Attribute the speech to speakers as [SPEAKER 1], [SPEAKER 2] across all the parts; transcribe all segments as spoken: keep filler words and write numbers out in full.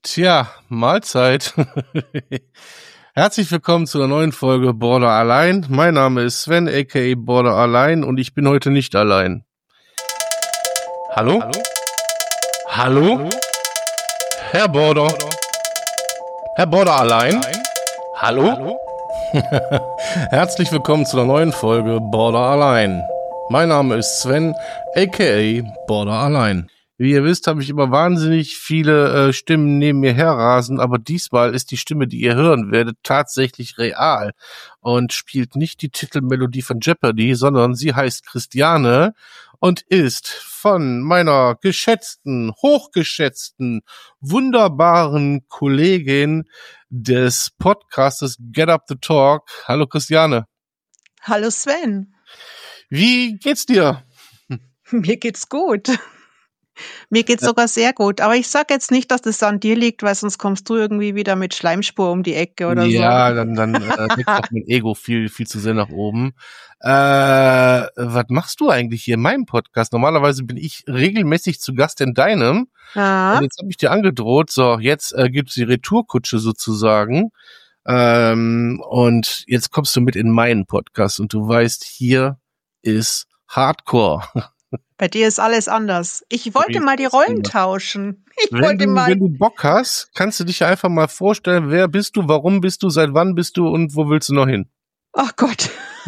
[SPEAKER 1] Tja, Mahlzeit. Herzlich willkommen zu einer neuen Folge Border Allein. Mein Name ist Sven, aka Border Allein, und ich bin heute nicht allein. Hallo? Hallo? Hallo? Hallo? Herr Border? Herr Border Allein? Hallo? Hallo? Herzlich willkommen zu einer neuen Folge Border Allein. Mein Name ist Sven, aka Border Allein. Wie ihr wisst, habe ich immer wahnsinnig viele äh, Stimmen neben mir herrasen, aber diesmal ist die Stimme, die ihr hören werdet, tatsächlich real und spielt nicht die Titelmelodie von Jeopardy, sondern sie heißt Christiane und ist von meiner geschätzten, hochgeschätzten, wunderbaren Kollegin des Podcastes Get Up the Talk. Hallo Christiane.
[SPEAKER 2] Hallo Sven.
[SPEAKER 1] Wie geht's dir?
[SPEAKER 2] Mir geht's gut. Mir geht's sogar sehr gut, aber ich sag jetzt nicht, dass das an dir liegt, weil sonst kommst du irgendwie wieder mit Schleimspur um die Ecke oder
[SPEAKER 1] ja,
[SPEAKER 2] so.
[SPEAKER 1] Ja, dann, dann äh, wächst auch mein Ego viel, viel zu sehr nach oben. Äh, was machst du eigentlich hier in meinem Podcast? Normalerweise bin ich regelmäßig zu Gast in deinem.
[SPEAKER 2] Ah.
[SPEAKER 1] Und jetzt habe ich dir angedroht, so, jetzt äh, gibt's die Retourkutsche sozusagen. Ähm, und jetzt kommst du mit in meinen Podcast und du weißt, hier ist Hardcore.
[SPEAKER 2] Bei dir ist alles anders. Ich wollte mal die Rollen tauschen. Ich
[SPEAKER 1] wenn,
[SPEAKER 2] wollte
[SPEAKER 1] du,
[SPEAKER 2] mal.
[SPEAKER 1] wenn du Bock hast, kannst du dich einfach mal vorstellen, wer bist du, warum bist du, seit wann bist du und wo willst du noch hin?
[SPEAKER 2] Ach Gott.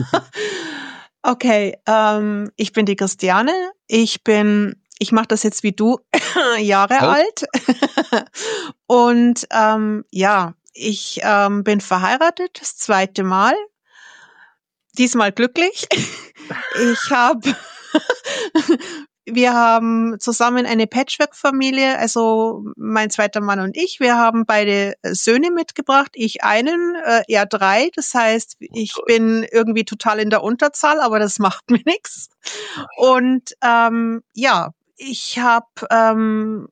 [SPEAKER 2] Okay, ähm, ich bin die Christiane. Ich bin, ich mache das jetzt wie du, Jahre
[SPEAKER 1] Oh.
[SPEAKER 2] alt. Und ähm, ja, ich ähm, bin verheiratet, das zweite Mal. Diesmal glücklich. Ich habe Wir haben zusammen eine Patchwork-Familie, also mein zweiter Mann und ich. Wir haben beide Söhne mitgebracht, ich einen, äh, er drei. Das heißt, ich bin irgendwie total in der Unterzahl, aber das macht mir nichts. Und ähm, ja, ich habe ähm,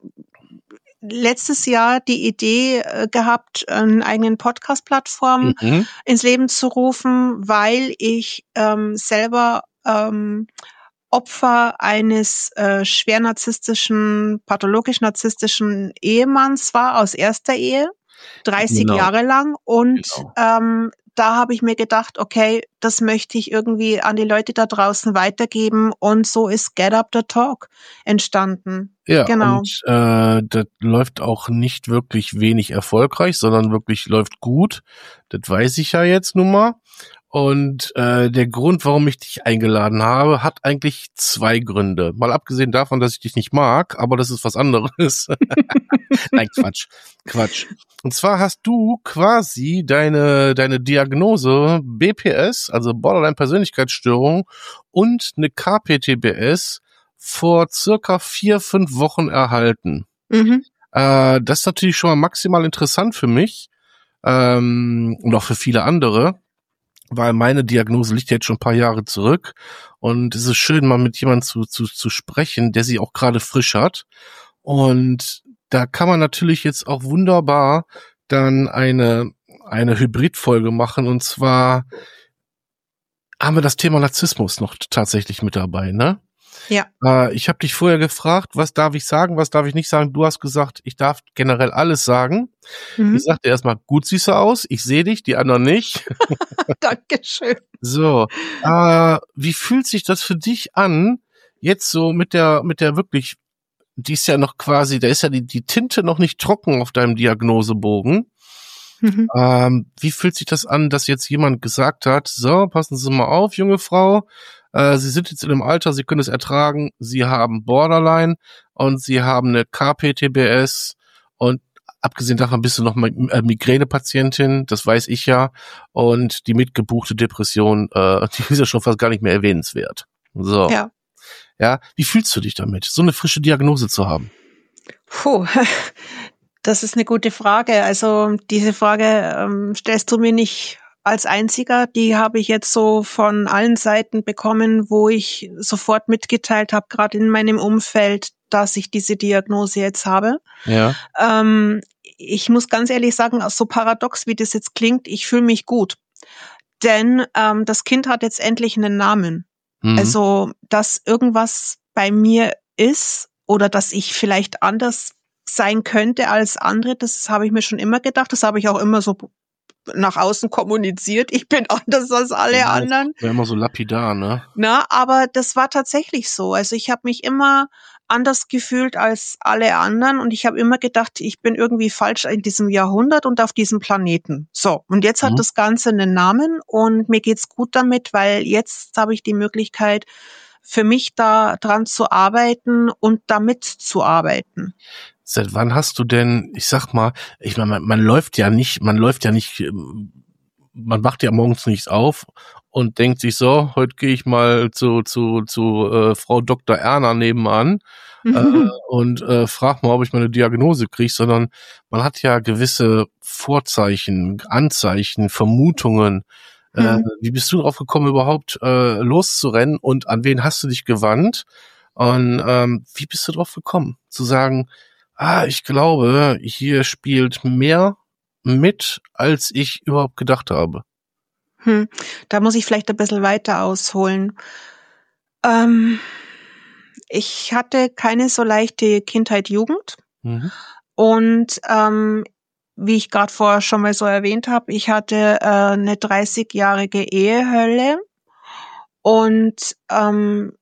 [SPEAKER 2] letztes Jahr die Idee äh, gehabt, einen eigenen Podcast-Plattform
[SPEAKER 1] Mhm.
[SPEAKER 2] ins Leben zu rufen, weil ich ähm, selber ähm, Opfer eines äh, schwer narzisstischen, pathologisch-narzisstischen Ehemanns war aus erster Ehe, dreißig
[SPEAKER 1] Genau.
[SPEAKER 2] Jahre lang. Und
[SPEAKER 1] Genau.
[SPEAKER 2] ähm, da habe ich mir gedacht, okay, das möchte ich irgendwie an die Leute da draußen weitergeben. Und so ist Get Up the Talk entstanden.
[SPEAKER 1] Ja,
[SPEAKER 2] Genau.
[SPEAKER 1] und äh, das läuft auch nicht wirklich wenig erfolgreich, sondern wirklich läuft gut. Das weiß ich ja jetzt nun mal. Und äh, der Grund, warum ich dich eingeladen habe, hat eigentlich zwei Gründe. Mal abgesehen davon, dass ich dich nicht mag, aber das ist was anderes. Nein, Quatsch, Quatsch. Und zwar hast du quasi deine deine Diagnose B P S, also Borderline-Persönlichkeitsstörung, und eine K P T B S vor circa vier, fünf Wochen erhalten.
[SPEAKER 2] Mhm.
[SPEAKER 1] Äh, das ist natürlich schon mal maximal interessant für mich ähm, und auch für viele andere, weil meine Diagnose liegt jetzt schon ein paar Jahre zurück und es ist schön, mal mit jemandem zu, zu, zu sprechen, der sie auch gerade frisch hat. Und da kann man natürlich jetzt auch wunderbar dann eine, eine Hybridfolge machen, und zwar haben wir das Thema Narzissmus noch tatsächlich mit dabei, ne?
[SPEAKER 2] Ja.
[SPEAKER 1] Äh, ich habe dich vorher gefragt, was darf ich sagen, was darf ich nicht sagen. Du hast gesagt, ich darf generell alles sagen.
[SPEAKER 2] Mhm.
[SPEAKER 1] Ich sagte erstmal, gut siehst du aus, ich sehe dich, die anderen nicht.
[SPEAKER 2] Dankeschön.
[SPEAKER 1] So, äh, wie fühlt sich das für dich an, jetzt so mit der, mit der wirklich, die ist ja noch quasi, da ist ja die, die Tinte noch nicht trocken auf deinem Diagnosebogen.
[SPEAKER 2] Mhm.
[SPEAKER 1] Ähm, wie fühlt sich das an, dass jetzt jemand gesagt hat, so, passen Sie mal auf, junge Frau, äh, Sie sind jetzt in einem Alter, Sie können es ertragen, Sie haben Borderline und Sie haben eine K P T B S und abgesehen davon bist du noch mal äh, Migränepatientin, das weiß ich ja, und die mitgebuchte Depression, äh, die ist ja schon fast gar nicht mehr erwähnenswert. So,
[SPEAKER 2] Ja.
[SPEAKER 1] ja, wie fühlst du dich damit, so eine frische Diagnose zu haben?
[SPEAKER 2] Puh, das ist eine gute Frage. Also diese Frage ähm, stellst du mir nicht als einziger. Die habe ich jetzt so von allen Seiten bekommen, wo ich sofort mitgeteilt habe, gerade in meinem Umfeld, dass ich diese Diagnose jetzt habe.
[SPEAKER 1] Ja.
[SPEAKER 2] Ähm, ich muss ganz ehrlich sagen, so paradox wie das jetzt klingt, ich fühle mich gut. Denn ähm, das Kind hat jetzt endlich einen Namen.
[SPEAKER 1] Mhm.
[SPEAKER 2] Also, dass irgendwas bei mir ist oder dass ich vielleicht anders sein könnte als andere, das habe ich mir schon immer gedacht. Das habe ich auch immer so nach außen kommuniziert. Ich bin anders als alle
[SPEAKER 1] Ja,
[SPEAKER 2] anderen.
[SPEAKER 1] das war immer so lapidar, ne?
[SPEAKER 2] Na, aber das war tatsächlich so. Also ich habe mich immer anders gefühlt als alle anderen und ich habe immer gedacht, ich bin irgendwie falsch in diesem Jahrhundert und auf diesem Planeten. So, und jetzt hat
[SPEAKER 1] Mhm.
[SPEAKER 2] das Ganze einen Namen und mir geht's gut damit, weil jetzt habe ich die Möglichkeit, für mich da dran zu arbeiten und damit zu arbeiten.
[SPEAKER 1] Seit wann hast du denn, ich sag mal, ich meine, man, man läuft ja nicht, man läuft ja nicht, ähm, man wacht ja morgens nicht auf und denkt sich so, heute gehe ich mal zu zu zu äh, Frau Doktor Erna nebenan äh, und äh, frag mal, ob ich mal eine Diagnose kriege, sondern man hat ja gewisse Vorzeichen, Anzeichen, Vermutungen. Äh,
[SPEAKER 2] Hm.
[SPEAKER 1] wie bist du drauf gekommen, überhaupt äh, loszurennen und an wen hast du dich gewandt? Und ähm, wie bist du drauf gekommen, zu sagen, ah, ich glaube, hier spielt mehr mit, als ich überhaupt gedacht habe.
[SPEAKER 2] Hm. Da muss ich vielleicht ein bisschen weiter ausholen. Ähm, ich hatte keine so leichte Kindheit, Jugend.
[SPEAKER 1] Mhm.
[SPEAKER 2] Und ähm, wie ich gerade vorher schon mal so erwähnt habe, ich hatte äh, eine dreißigjährige Ehehölle und ähm,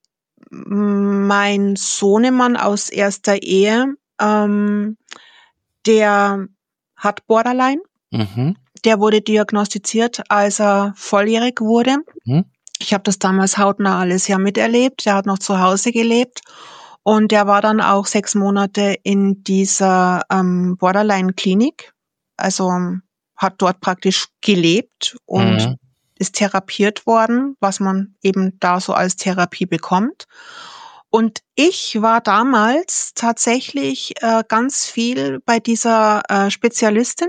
[SPEAKER 2] mein Sohnemann aus erster Ehe, ähm, der hat Borderline.
[SPEAKER 1] Mhm.
[SPEAKER 2] Der wurde diagnostiziert, als er volljährig wurde.
[SPEAKER 1] Mhm.
[SPEAKER 2] Ich habe das damals hautnah alles ja miterlebt. Der hat noch zu Hause gelebt und der war dann auch sechs Monate in dieser ähm, Borderline-Klinik. Also ähm, hat dort praktisch gelebt und
[SPEAKER 1] Mhm.
[SPEAKER 2] ist therapiert worden, was man eben da so als Therapie bekommt. Und ich war damals tatsächlich äh, ganz viel bei dieser äh, Spezialistin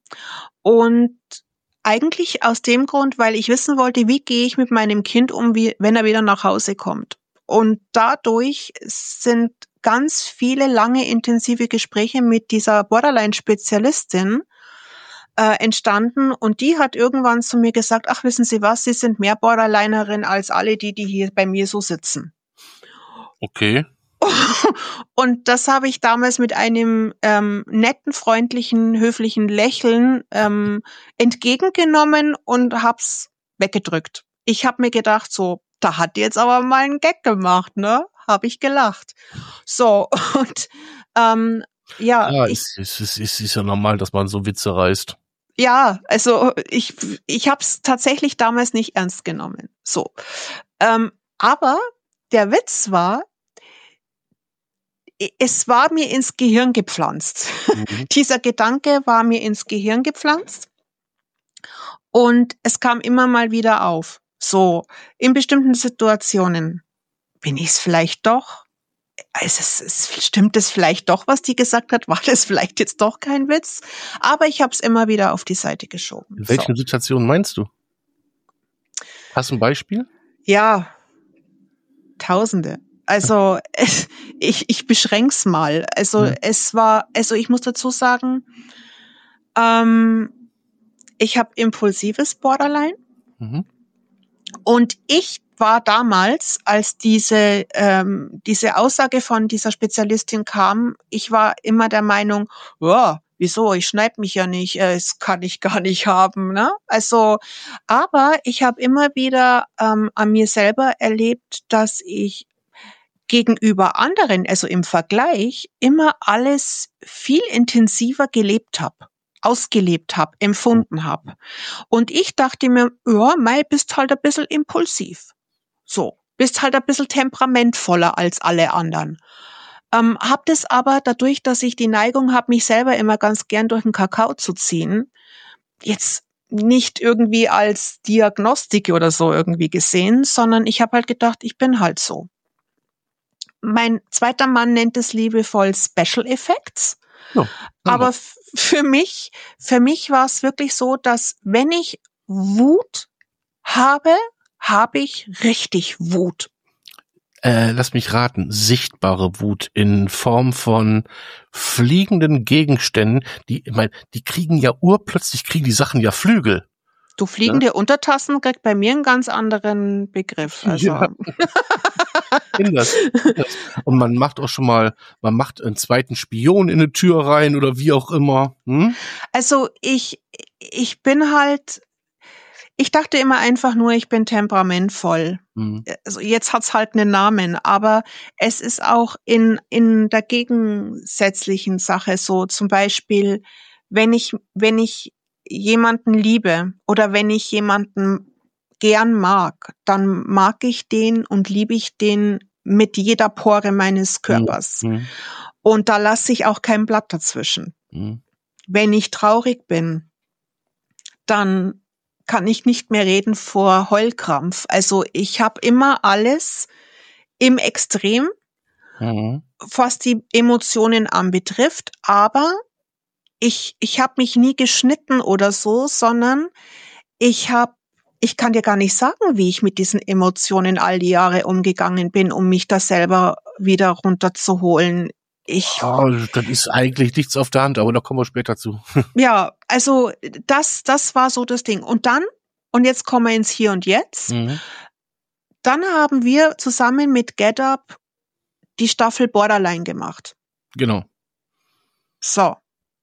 [SPEAKER 2] und eigentlich aus dem Grund, weil ich wissen wollte, wie gehe ich mit meinem Kind um, wie, wenn er wieder nach Hause kommt. Und dadurch sind ganz viele lange intensive Gespräche mit dieser Borderline-Spezialistin äh, entstanden. Und die hat irgendwann zu mir gesagt, ach, wissen Sie was, Sie sind mehr Borderlinerin als alle die, die hier bei mir so sitzen.
[SPEAKER 1] Okay.
[SPEAKER 2] Und das habe ich damals mit einem ähm, netten, freundlichen, höflichen Lächeln ähm, entgegengenommen und hab's weggedrückt. Ich habe mir gedacht, so, da hat die jetzt aber mal einen Gag gemacht, ne? Habe ich gelacht. So, und ähm, ja,
[SPEAKER 1] Ja,
[SPEAKER 2] ich
[SPEAKER 1] es ist, es ist, ist ja normal, dass man so Witze reißt.
[SPEAKER 2] ja, also ich ich habe es tatsächlich damals nicht ernst genommen. So, ähm, aber der Witz war, es war mir ins Gehirn gepflanzt.
[SPEAKER 1] Mhm.
[SPEAKER 2] Dieser Gedanke war mir ins Gehirn gepflanzt und es kam immer mal wieder auf. So, in bestimmten Situationen bin ich es vielleicht doch. Also es, es stimmt es vielleicht doch, was die gesagt hat? War das vielleicht jetzt doch kein Witz? Aber ich habe es immer wieder auf die Seite geschoben.
[SPEAKER 1] In
[SPEAKER 2] So,
[SPEAKER 1] welchen Situationen meinst du? Hast du ein Beispiel?
[SPEAKER 2] ja, Tausende. Also es, ich ich beschränk's mal. Also
[SPEAKER 1] Mhm.
[SPEAKER 2] es war, also ich muss dazu sagen, ähm, ich habe impulsives Borderline
[SPEAKER 1] Mhm.
[SPEAKER 2] und ich war damals, als diese ähm, diese Aussage von dieser Spezialistin kam, ich war immer der Meinung, ja, wieso? Ich schneide mich ja nicht, äh, das kann ich gar nicht haben, ne? Also, aber ich habe immer wieder ähm, an mir selber erlebt, dass ich gegenüber anderen, also im Vergleich, immer alles viel intensiver gelebt habe, ausgelebt habe, empfunden habe. Und ich dachte mir, ja, mei, bist halt ein bisschen impulsiv. So, bist halt ein bisschen temperamentvoller als alle anderen. Ähm, hab das aber dadurch, dass ich die Neigung habe, mich selber immer ganz gern durch den Kakao zu ziehen, jetzt nicht irgendwie als Diagnostik oder so irgendwie gesehen, sondern ich habe halt gedacht, ich bin halt so. Mein zweiter Mann nennt es liebevoll Special Effects.
[SPEAKER 1] Ja,
[SPEAKER 2] Aber
[SPEAKER 1] genau.
[SPEAKER 2] f- für mich, für mich war es wirklich so, dass wenn ich Wut habe, habe ich richtig Wut.
[SPEAKER 1] Äh, lass mich raten, sichtbare Wut in Form von fliegenden Gegenständen, die, ich meine, die kriegen ja urplötzlich, kriegen die Sachen ja Flügel.
[SPEAKER 2] Du
[SPEAKER 1] Ne?
[SPEAKER 2] fliegende Untertassen kriegt bei mir einen ganz anderen Begriff. Also,
[SPEAKER 1] Ja. kenn das, kenn das. Und man macht auch schon mal, man macht einen zweiten Spion in eine Tür rein oder wie auch immer. Hm?
[SPEAKER 2] Also ich, ich bin halt, ich dachte immer einfach nur, ich bin temperamentvoll.
[SPEAKER 1] Hm.
[SPEAKER 2] Also jetzt hat's halt einen Namen, aber es ist auch in, in der gegensätzlichen Sache so. Zum Beispiel, wenn ich, wenn ich jemanden liebe oder wenn ich jemanden gern mag, dann mag ich den und liebe ich den mit jeder Pore meines Körpers.
[SPEAKER 1] Hm.
[SPEAKER 2] Und da lasse ich auch kein Blatt dazwischen.
[SPEAKER 1] Hm.
[SPEAKER 2] Wenn ich traurig bin, dann kann ich nicht mehr reden vor Heulkrampf. Also ich habe immer alles im Extrem,
[SPEAKER 1] Hm.
[SPEAKER 2] was die Emotionen anbetrifft, aber ich, ich habe mich nie geschnitten oder so, sondern ich habe, ich kann dir gar nicht sagen, wie ich mit diesen Emotionen all die Jahre umgegangen bin, um mich da selber wieder runterzuholen. Ich,
[SPEAKER 1] Oh, das ist eigentlich nichts auf der Hand, aber da kommen wir später zu.
[SPEAKER 2] ja, also das, das war so das Ding. Und dann, und jetzt kommen wir ins Hier und Jetzt.
[SPEAKER 1] Mhm.
[SPEAKER 2] Dann haben wir zusammen mit Get Up die Staffel Borderline gemacht.
[SPEAKER 1] Genau.
[SPEAKER 2] So.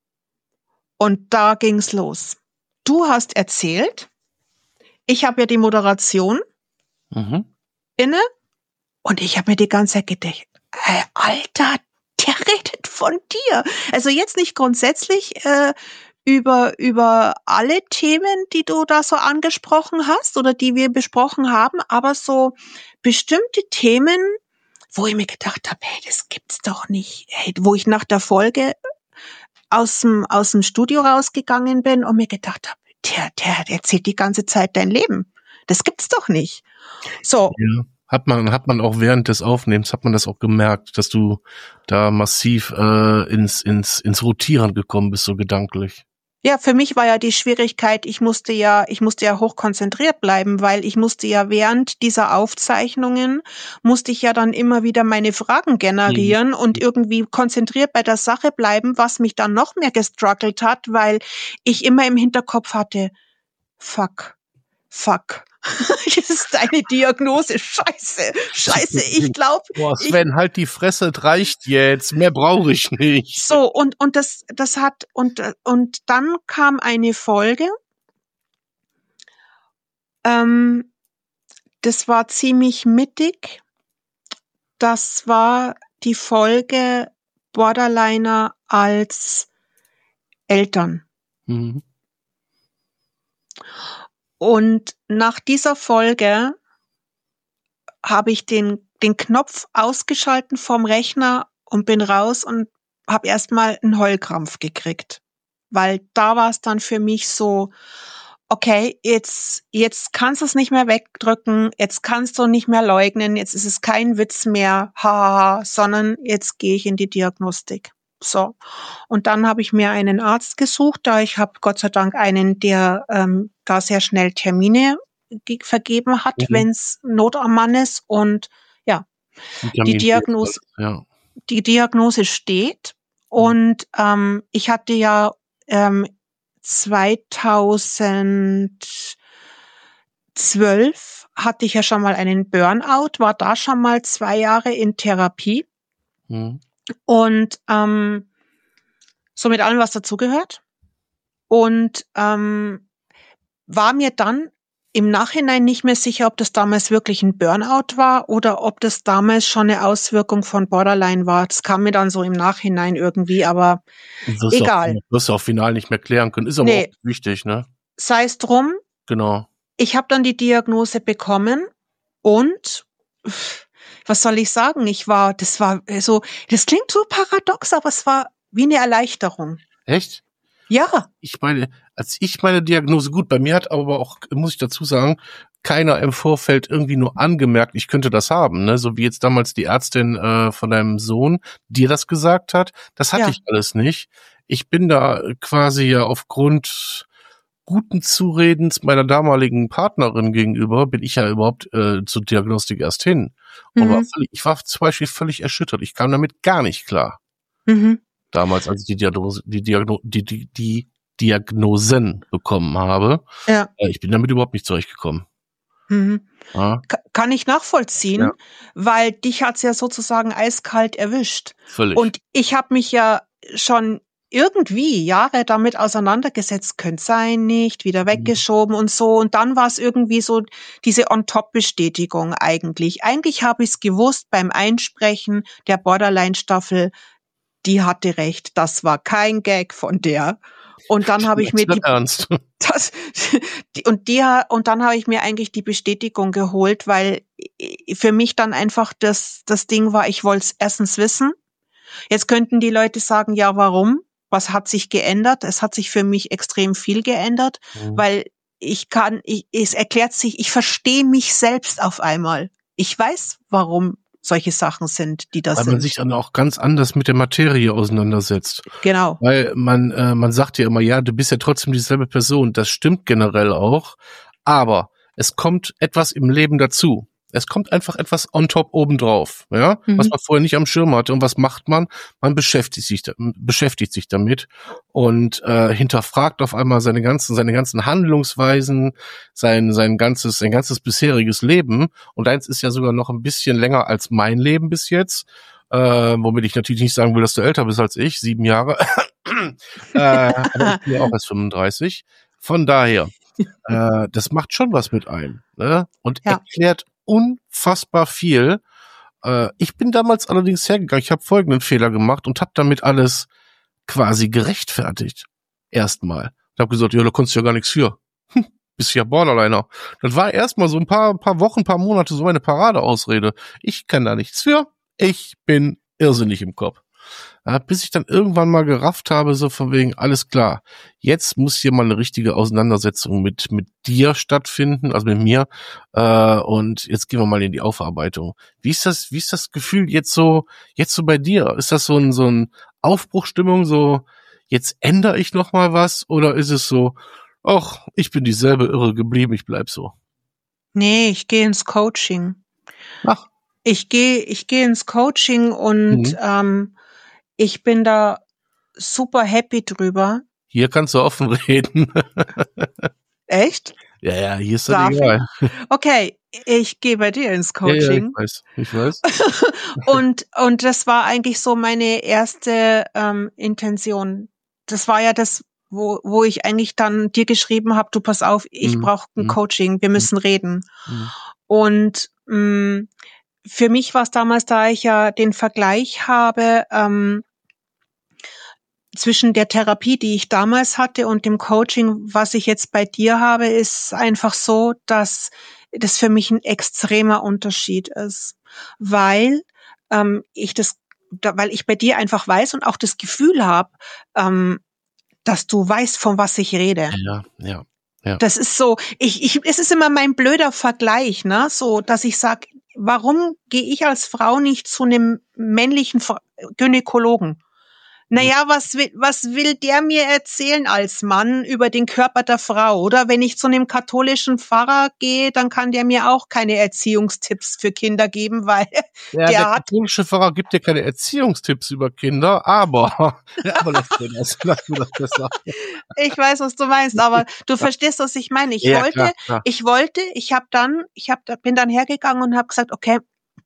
[SPEAKER 2] Und da ging's los. Du hast erzählt, ich habe ja die Moderation
[SPEAKER 1] Mhm.
[SPEAKER 2] inne und ich habe mir die ganze Zeit gedacht, ey, Alter, der redet von dir. Also jetzt nicht grundsätzlich äh, über über alle Themen, die du da so angesprochen hast oder die wir besprochen haben, aber so bestimmte Themen, wo ich mir gedacht habe, hey, das gibt's doch nicht. Hey, wo ich nach der Folge aus dem aus dem Studio rausgegangen bin und mir gedacht habe, der der der erzählt die ganze Zeit dein Leben. Das gibt's doch nicht. So.
[SPEAKER 1] Ja. Hat man, hat man auch während des Aufnehmens, hat man das auch gemerkt, dass du da massiv äh, ins, ins, ins Rotieren gekommen bist, so gedanklich.
[SPEAKER 2] Ja, für mich war ja die Schwierigkeit, ich musste ja, ich musste ja hochkonzentriert bleiben, weil ich musste ja während dieser Aufzeichnungen, musste ich ja dann immer wieder meine Fragen generieren mhm. und irgendwie konzentriert bei der Sache bleiben, was mich dann noch mehr gestruggelt hat, weil ich immer im Hinterkopf hatte, fuck, fuck. Das ist deine Diagnose. Scheiße, scheiße, ich glaube.
[SPEAKER 1] Boah, Sven, ich, halt die Fresse, das reicht jetzt. Mehr brauche ich nicht.
[SPEAKER 2] So, und, und das, das hat, und, und dann kam eine Folge. Ähm, das war ziemlich mittig. Das war die Folge Borderliner als Eltern.
[SPEAKER 1] Mhm.
[SPEAKER 2] Und nach dieser Folge habe ich den, den Knopf ausgeschalten vom Rechner und bin raus und habe erstmal einen Heulkrampf gekriegt. Weil da war es dann für mich so, okay, jetzt, jetzt kannst du es nicht mehr wegdrücken, jetzt kannst du nicht mehr leugnen, jetzt ist es kein Witz mehr, haha, sondern jetzt gehe ich in die Diagnostik. So. Und dann habe ich mir einen Arzt gesucht, da ich habe Gott sei Dank einen, der ähm, da sehr schnell Termine ge- vergeben hat, mhm. wenn es Not am Mann ist. Und ja, die Diagnose,
[SPEAKER 1] ja.
[SPEAKER 2] die Diagnose steht. Und ähm, ich hatte ja ähm, zweitausendzwölf hatte ich ja schon mal einen Burnout, war da schon mal zwei Jahre in Therapie.
[SPEAKER 1] Mhm.
[SPEAKER 2] Und ähm, so mit allem, was dazugehört. Und ähm, war mir dann im Nachhinein nicht mehr sicher, ob das damals wirklich ein Burnout war oder ob das damals schon eine Auswirkung von Borderline war. Das kam mir dann so im Nachhinein irgendwie, aber
[SPEAKER 1] wirst
[SPEAKER 2] egal.
[SPEAKER 1] Auch, wirst du auch final nicht mehr klären können. Ist aber nee. auch wichtig, ne?
[SPEAKER 2] Sei es drum.
[SPEAKER 1] Genau.
[SPEAKER 2] Ich habe dann die Diagnose bekommen und was soll ich sagen? Ich war, das war so, das klingt so paradox, aber es war wie eine Erleichterung.
[SPEAKER 1] Echt?
[SPEAKER 2] Ja.
[SPEAKER 1] Ich meine, als ich meine Diagnose, gut, bei mir hat aber auch, muss ich dazu sagen, keiner im Vorfeld irgendwie nur angemerkt, ich könnte das haben, ne? So wie jetzt damals die Ärztin äh, von deinem Sohn dir das gesagt hat. Das hatte
[SPEAKER 2] ja.
[SPEAKER 1] ich alles nicht. Ich bin da quasi ja aufgrund guten Zuredens meiner damaligen Partnerin gegenüber, bin ich ja überhaupt äh, zur Diagnostik erst hin. Mhm. Aber völlig, ich war zum Beispiel völlig erschüttert. Ich kam damit gar nicht klar.
[SPEAKER 2] Mhm.
[SPEAKER 1] Damals, als ich die Diagnose, die, Diagno, die, die, die Diagnosen bekommen habe.
[SPEAKER 2] Ja.
[SPEAKER 1] Äh, ich bin damit überhaupt nicht zurechtgekommen.
[SPEAKER 2] Mhm.
[SPEAKER 1] Ja,
[SPEAKER 2] Ka kann ich nachvollziehen,
[SPEAKER 1] ja,
[SPEAKER 2] weil dich hat's ja sozusagen eiskalt erwischt.
[SPEAKER 1] völlig.
[SPEAKER 2] Und ich habe mich ja schon irgendwie Jahre damit auseinandergesetzt, könnte sein, nicht, wieder
[SPEAKER 1] Mhm.
[SPEAKER 2] weggeschoben und so. Und dann war's irgendwie so diese On-Top-Bestätigung eigentlich. Eigentlich habe ich's gewusst beim Einsprechen der Borderline-Staffel, die hatte recht, das war kein Gag von der. Und dann habe ich
[SPEAKER 1] Meinst
[SPEAKER 2] mir
[SPEAKER 1] du das
[SPEAKER 2] die
[SPEAKER 1] ernst?
[SPEAKER 2] das die und die ha und dann habe ich mir eigentlich die Bestätigung geholt, weil i für mich dann einfach das das Ding war, ich wollte es erstens wissen. Jetzt könnten die Leute sagen: „Ja, warum? Was hat sich geändert?“ Es hat sich für mich extrem viel geändert,
[SPEAKER 1] Mhm.
[SPEAKER 2] weil ich kann ich es erklärt sich ich verstehe mich selbst auf einmal. Ich weiß, warum solche Sachen sind, die da
[SPEAKER 1] Weil man sich
[SPEAKER 2] sind.
[SPEAKER 1] dann auch ganz anders mit der Materie auseinandersetzt.
[SPEAKER 2] Genau.
[SPEAKER 1] Weil man, äh, man sagt ja immer, ja, du bist ja trotzdem dieselbe Person. Das stimmt generell auch. Aber es kommt etwas im Leben dazu. Es kommt einfach etwas on top obendrauf, ja, was
[SPEAKER 2] Mhm.
[SPEAKER 1] man vorher nicht am Schirm hatte. Und was macht man? Man beschäftigt sich, da, beschäftigt sich damit und äh, hinterfragt auf einmal seine ganzen, seine ganzen Handlungsweisen, sein, sein ganzes, sein ganzes bisheriges Leben. Und deins ist ja sogar noch ein bisschen länger als mein Leben bis jetzt. Äh, womit ich natürlich nicht sagen will, dass du älter bist als ich, sieben Jahre. äh, aber ich bin ja auch erst fünfunddreißig. Von daher, äh, das macht schon was mit einem, ne? Und
[SPEAKER 2] Ja.
[SPEAKER 1] erklärt unfassbar viel. Äh, ich bin damals allerdings hergegangen, ich habe folgenden Fehler gemacht und habe damit alles quasi gerechtfertigt. Erstmal. Ich habe gesagt, ja, da konntest du ja gar nichts für. Hm, bist ja Borderliner. Das war erstmal so ein paar, paar Wochen, paar Monate so eine Paradeausrede. Ich kann da nichts für. Ich bin irrsinnig im Kopf. Ja, bis ich dann irgendwann mal gerafft habe, so von wegen, alles klar, jetzt muss hier mal eine richtige Auseinandersetzung mit mit dir stattfinden, also mit mir, äh, und jetzt gehen wir mal in die Aufarbeitung. Wie ist das, wie ist das Gefühl jetzt so, jetzt so bei dir? Ist das so ein, so ein Aufbruchstimmung, so, jetzt ändere ich noch mal was, oder ist es so, ach, ich bin dieselbe Irre geblieben, ich bleib so?
[SPEAKER 2] Ne, ich gehe ins Coaching.
[SPEAKER 1] Ach,
[SPEAKER 2] Ich gehe ich gehe ins Coaching und,
[SPEAKER 1] mhm.
[SPEAKER 2] ähm, ich bin da super happy drüber.
[SPEAKER 1] Hier kannst du offen reden.
[SPEAKER 2] Echt?
[SPEAKER 1] Ja, ja, hier ist das
[SPEAKER 2] Darf ich?
[SPEAKER 1] egal.
[SPEAKER 2] Okay, ich gehe bei dir ins
[SPEAKER 1] Ja, ja, ich
[SPEAKER 2] Coaching.
[SPEAKER 1] weiß, ich weiß.
[SPEAKER 2] Und und das war eigentlich so meine erste, ähm, Intention. Das war ja das, wo wo ich eigentlich dann dir geschrieben habe: „Du, pass auf, ich
[SPEAKER 1] Mhm,
[SPEAKER 2] brauche 'n
[SPEAKER 1] mhm,
[SPEAKER 2] Coaching, wir
[SPEAKER 1] mhm,
[SPEAKER 2] müssen reden.“
[SPEAKER 1] mhm.
[SPEAKER 2] Und, hm, für mich war's damals, da ich ja den Vergleich habe, ähm zwischen der Therapie, die ich damals hatte, und dem Coaching, was ich jetzt bei dir habe, ist einfach so, dass das für mich ein extremer Unterschied ist, weil, ähm, ich das da weil ich bei dir einfach weiß und auch das Gefühl habe, ähm, dass du weißt, von was ich rede.
[SPEAKER 1] Ja, ja, ja.
[SPEAKER 2] Das ist so, ich ich es ist immer mein blöder Vergleich, ne, so, dass ich sage: „Warum gehe ich als Frau nicht zu 'nem männlichen Ver Gynäkologen?“ Na
[SPEAKER 1] Mhm.
[SPEAKER 2] ja, was will was will der mir erzählen als Mann über den Körper der Frau, oder? Wenn ich zu 'nem katholischen Pfarrer gehe, dann kann der mir auch keine Erziehungstipps für Kinder geben, weil
[SPEAKER 1] Ja, der
[SPEAKER 2] der hat
[SPEAKER 1] katholische Pfarrer gibt dir keine Erziehungstipps über Kinder, aber ja, aber lass mir das, lass mir das besser.
[SPEAKER 2] ich weiß, was du meinst, aber du verstehst, was ich meine. Ich
[SPEAKER 1] Ja, klar,
[SPEAKER 2] wollte
[SPEAKER 1] klar.
[SPEAKER 2] ich wollte ich habe dann ich habe da bin dann hergegangen und habe gesagt: „Okay,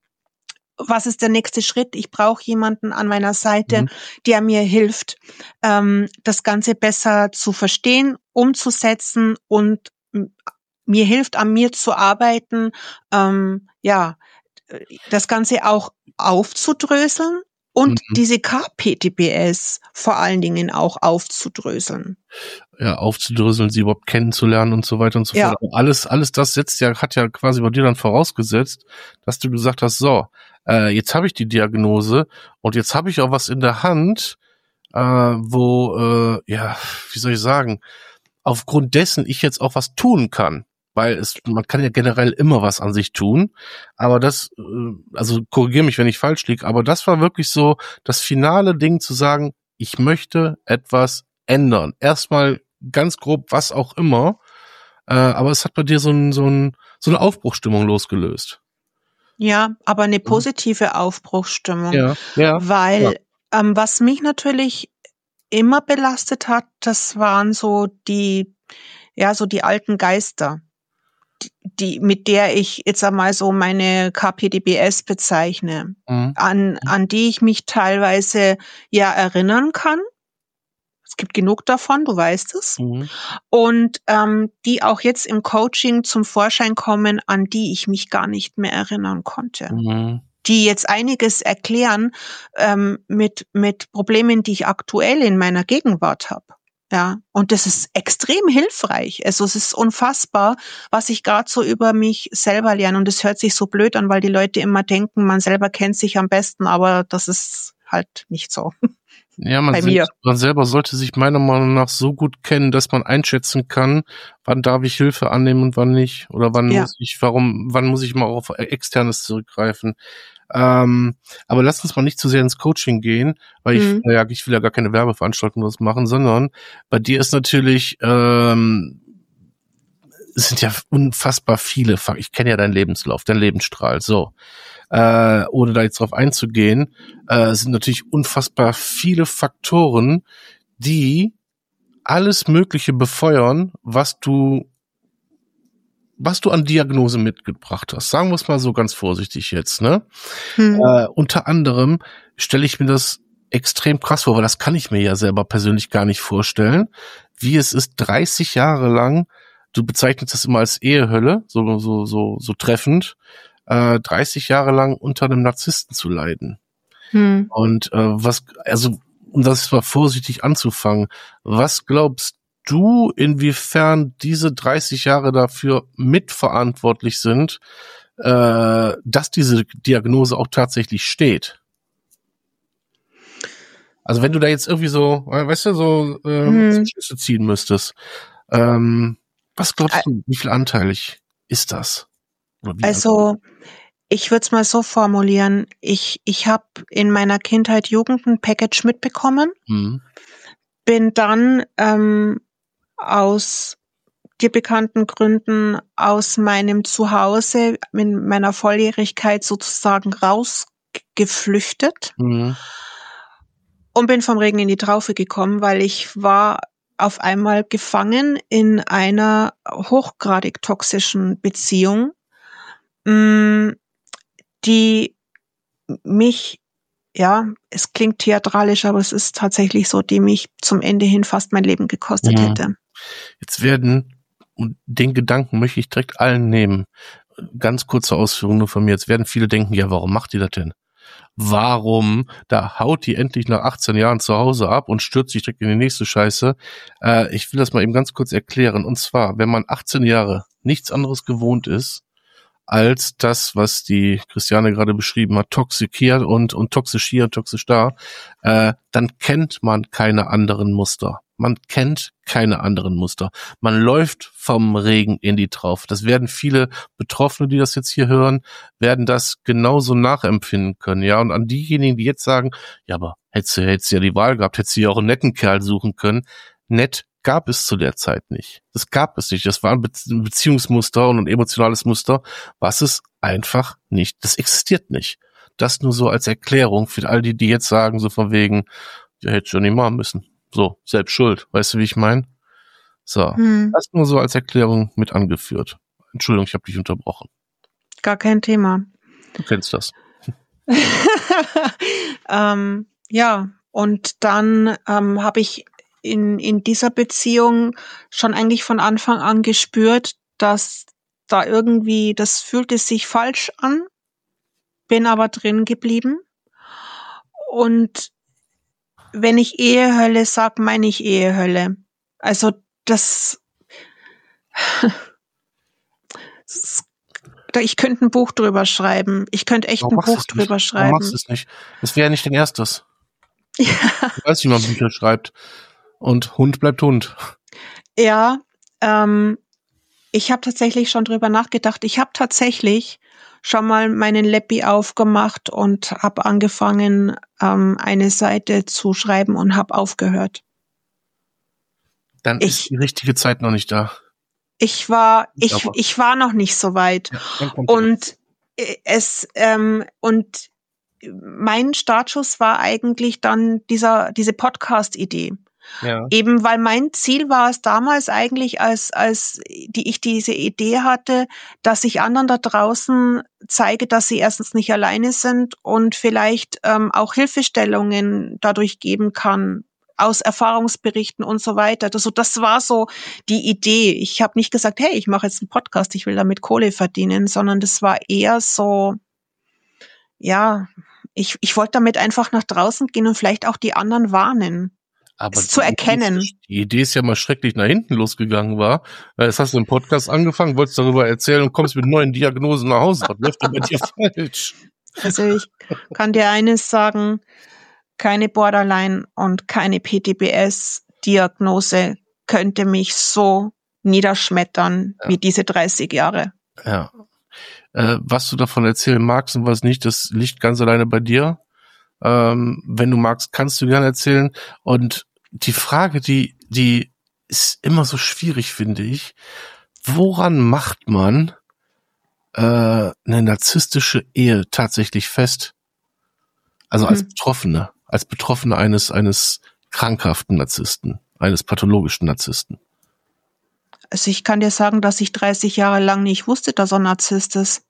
[SPEAKER 2] was ist der nächste Schritt? Ich brauche jemanden an meiner Seite,
[SPEAKER 1] Mhm,
[SPEAKER 2] der mir hilft, ähm, das Ganze besser zu verstehen, umzusetzen und m mir hilft, an mir zu arbeiten, ähm, ja, äh, das Ganze auch aufzudröseln und
[SPEAKER 1] mhm.
[SPEAKER 2] diese K P T B S vor allen Dingen auch aufzudröseln.“
[SPEAKER 1] Ja, aufzudröseln, sie überhaupt kennenzulernen und so weiter und so fort.
[SPEAKER 2] Ja,
[SPEAKER 1] Aber alles, alles das setzt ja, hat ja quasi bei dir dann vorausgesetzt, dass du gesagt hast, so, äh, jetzt habe ich die Diagnose und jetzt habe ich auch was in der Hand, äh, wo, äh, ja, wie soll ich sagen, aufgrund dessen ich jetzt auch was tun kann. Weil es, man kann ja generell immer was an sich tun, aber das, äh, also korrigiere mich, wenn ich falsch liege, aber das war wirklich so das finale Ding zu sagen, ich möchte etwas ändern. Erstmal ganz grob, was auch immer, äh, aber es hat bei dir so ein, so ein, so eine Aufbruchsstimmung losgelöst.
[SPEAKER 2] ja, aber 'ne
[SPEAKER 1] Mhm.
[SPEAKER 2] positive Aufbruchsstimmung,
[SPEAKER 1] Ja, ja, ja.
[SPEAKER 2] weil, ähm, was mich natürlich immer belastet hat, das waren so die ja, so die alten Geister, die, mit der ich jetzt einmal so meine K P D B S bezeichne,
[SPEAKER 1] Mhm.
[SPEAKER 2] an, an die ich mich teilweise ja erinnern kann. Es gibt genug davon, du weißt es.
[SPEAKER 1] Mhm.
[SPEAKER 2] Und ähm, die auch jetzt im Coaching zum Vorschein kommen, an die ich mich gar nicht mehr erinnern konnte.
[SPEAKER 1] Mhm.
[SPEAKER 2] Die jetzt einiges erklären ähm, mit, mit Problemen, die ich aktuell in meiner Gegenwart habe. Ja, und das ist extrem hilfreich. Also es ist unfassbar, was ich gerade so über mich selber lerne. Und es hört sich so blöd an, weil die Leute immer denken, man selber kennt sich am besten, aber das ist halt nicht so.
[SPEAKER 1] Ja, man,
[SPEAKER 2] Bei
[SPEAKER 1] selbst,
[SPEAKER 2] mir.
[SPEAKER 1] man selber sollte sich meiner Meinung nach so gut kennen, dass man einschätzen kann, wann darf ich Hilfe annehmen und wann nicht. Oder wann
[SPEAKER 2] Ja.
[SPEAKER 1] muss ich, warum, wann muss ich mal auf Externes zurückgreifen. Ähm, aber lass uns mal nicht zu sehr ins Coaching gehen, weil ich,
[SPEAKER 2] Mhm.
[SPEAKER 1] ja, ich will ja gar keine Werbeveranstaltung draus machen, sondern bei dir ist natürlich, ähm, es sind ja unfassbar viele, Fa- ich kenne ja deinen Lebenslauf, deinen Lebensstrahl, so. Äh, ohne da jetzt drauf einzugehen, äh, es sind natürlich unfassbar viele Faktoren, die alles Mögliche befeuern, was du was du an Diagnose mitgebracht hast. Sagen wir es mal so ganz vorsichtig jetzt, ne?
[SPEAKER 2] Mhm.
[SPEAKER 1] Äh, unter anderem stelle ich mir das extrem krass vor, weil das kann ich mir ja selber persönlich gar nicht vorstellen, wie es ist, dreißig Jahre lang, du bezeichnest das immer als Ehehölle, so so so so treffend, äh, dreißig Jahre lang unter einem Narzissten zu leiden.
[SPEAKER 2] Mhm.
[SPEAKER 1] Und äh, was, also um das mal vorsichtig anzufangen, was glaubst du, inwiefern diese dreißig Jahre dafür mitverantwortlich sind, äh, dass diese Diagnose auch tatsächlich steht? Also wenn du da jetzt irgendwie so, äh, weißt du, so ähm,
[SPEAKER 2] Mhm.
[SPEAKER 1] Schlüsse ziehen müsstest, ähm, was glaubst
[SPEAKER 2] Ä-
[SPEAKER 1] du, wie viel anteilig ist das? Oder wie
[SPEAKER 2] Also ich würde es mal so formulieren. Ich, ich habe in meiner Kindheit Jugend ein Package mitbekommen,
[SPEAKER 1] mhm.
[SPEAKER 2] bin dann ähm, aus dir bekannten Gründen aus meinem Zuhause in meiner Volljährigkeit sozusagen rausgeflüchtet
[SPEAKER 1] Mhm.
[SPEAKER 2] und bin vom Regen in die Traufe gekommen, weil ich war auf einmal gefangen in einer hochgradig toxischen Beziehung, mh, die mich, ja, es klingt theatralisch, aber es ist tatsächlich so, die mich zum Ende hin fast mein Leben gekostet
[SPEAKER 1] Mhm.
[SPEAKER 2] hätte.
[SPEAKER 1] Jetzt werden, und den Gedanken möchte ich direkt allen nehmen, ganz kurze Ausführung nur von mir, jetzt werden viele denken, ja, warum macht die das denn? Warum? Da haut die endlich nach achtzehn Jahren zu Hause ab und stürzt sich direkt in die nächste Scheiße. Äh, ich will das mal eben ganz kurz erklären. Und zwar, wenn man achtzehn Jahre nichts anderes gewohnt ist, als das, was die Christiane gerade beschrieben hat, toxisch hier und, und toxisch hier und toxisch da, äh, dann kennt man keine anderen Muster. Man kennt keine anderen Muster. Man läuft vom Regen in die Traufe. Das werden viele Betroffene, die das jetzt hier hören, werden das genauso nachempfinden können. Ja, und an diejenigen, die jetzt sagen, ja, aber hättest du, hättest du ja die Wahl gehabt, hättest du ja auch einen netten Kerl suchen können. Nett gab es zu der Zeit nicht. Das gab es nicht. Das war ein Be- ein Beziehungsmuster und ein emotionales Muster, was es einfach nicht, das existiert nicht. Das nur so als Erklärung für all die, die jetzt sagen, so von wegen, ja, hätte schon nicht machen müssen. So, selbst schuld. Weißt du, wie ich meine? So,
[SPEAKER 2] Hm,
[SPEAKER 1] das nur so als Erklärung mit angeführt. Entschuldigung, ich habe dich unterbrochen.
[SPEAKER 2] gar kein Thema.
[SPEAKER 1] Du kennst das.
[SPEAKER 2] ähm, ja, und dann ähm, habe ich in, in dieser Beziehung schon eigentlich von Anfang an gespürt, dass da irgendwie, das fühlte sich falsch an, bin aber drin geblieben. Und wenn ich Ehehölle sag, meine ich Ehehölle. Also das, das ich könnte ein Buch drüber schreiben. Ich könnte echt
[SPEAKER 1] Warum
[SPEAKER 2] ein
[SPEAKER 1] machst du
[SPEAKER 2] Buch
[SPEAKER 1] es nicht?
[SPEAKER 2] drüber
[SPEAKER 1] Warum machst du
[SPEAKER 2] schreiben.
[SPEAKER 1] es nicht? Das wäre ja nicht dein erstes.
[SPEAKER 2] Ja,
[SPEAKER 1] Du weißt, wie man Bücher schreibt. Und Hund bleibt Hund.
[SPEAKER 2] ja ähm, ich habe tatsächlich schon drüber nachgedacht. Ich habe tatsächlich schon mal meinen Leppi aufgemacht und habe angefangen, ähm, eine Seite zu schreiben und habe aufgehört.
[SPEAKER 1] Dann ist
[SPEAKER 2] Ich,
[SPEAKER 1] die richtige Zeit noch nicht da.
[SPEAKER 2] ich war, ich,
[SPEAKER 1] Aber,
[SPEAKER 2] ich war noch nicht so weit.
[SPEAKER 1] ja, dann kommt die noch.
[SPEAKER 2] Und äh, es, ähm, und mein Startschuss war eigentlich dann dieser, diese Podcast-Idee.
[SPEAKER 1] Ja.
[SPEAKER 2] Eben weil mein Ziel war es damals eigentlich, als, als die, ich diese Idee hatte, dass ich anderen da draußen zeige, dass sie erstens nicht alleine sind und vielleicht ähm, auch Hilfestellungen dadurch geben kann, aus Erfahrungsberichten und so weiter. Also das war so die Idee. Ich habe nicht gesagt, hey, ich mache jetzt einen Podcast, ich will damit Kohle verdienen, sondern das war eher so, ja, ich, ich wollte damit einfach nach draußen gehen und vielleicht auch die anderen warnen.
[SPEAKER 1] Aber
[SPEAKER 2] Es zu
[SPEAKER 1] die Idee, ist,
[SPEAKER 2] erkennen.
[SPEAKER 1] die Idee ist ja mal schrecklich nach hinten losgegangen war. Jetzt hast du einen Podcast angefangen, wolltest darüber erzählen und kommst mit neuen Diagnosen nach Hause. Was läuft denn bei dir falsch?
[SPEAKER 2] Also ich kann dir eines sagen, keine Borderline und keine P T B S-Diagnose könnte mich so niederschmettern
[SPEAKER 1] Ja.
[SPEAKER 2] wie diese dreißig Jahre.
[SPEAKER 1] Ja. Äh, was du davon erzählen magst und was nicht, das liegt ganz alleine bei dir. Ähm, wenn du magst, kannst du gerne erzählen. Und die Frage, die, die ist immer so schwierig, finde ich. Woran macht man äh, eine narzisstische Ehe tatsächlich fest? Also als
[SPEAKER 2] Hm.
[SPEAKER 1] Betroffene, als Betroffene eines, eines krankhaften Narzissten, eines pathologischen Narzissten.
[SPEAKER 2] Also ich kann dir sagen, dass ich dreißig Jahre lang nicht wusste, dass er Narzisst ist.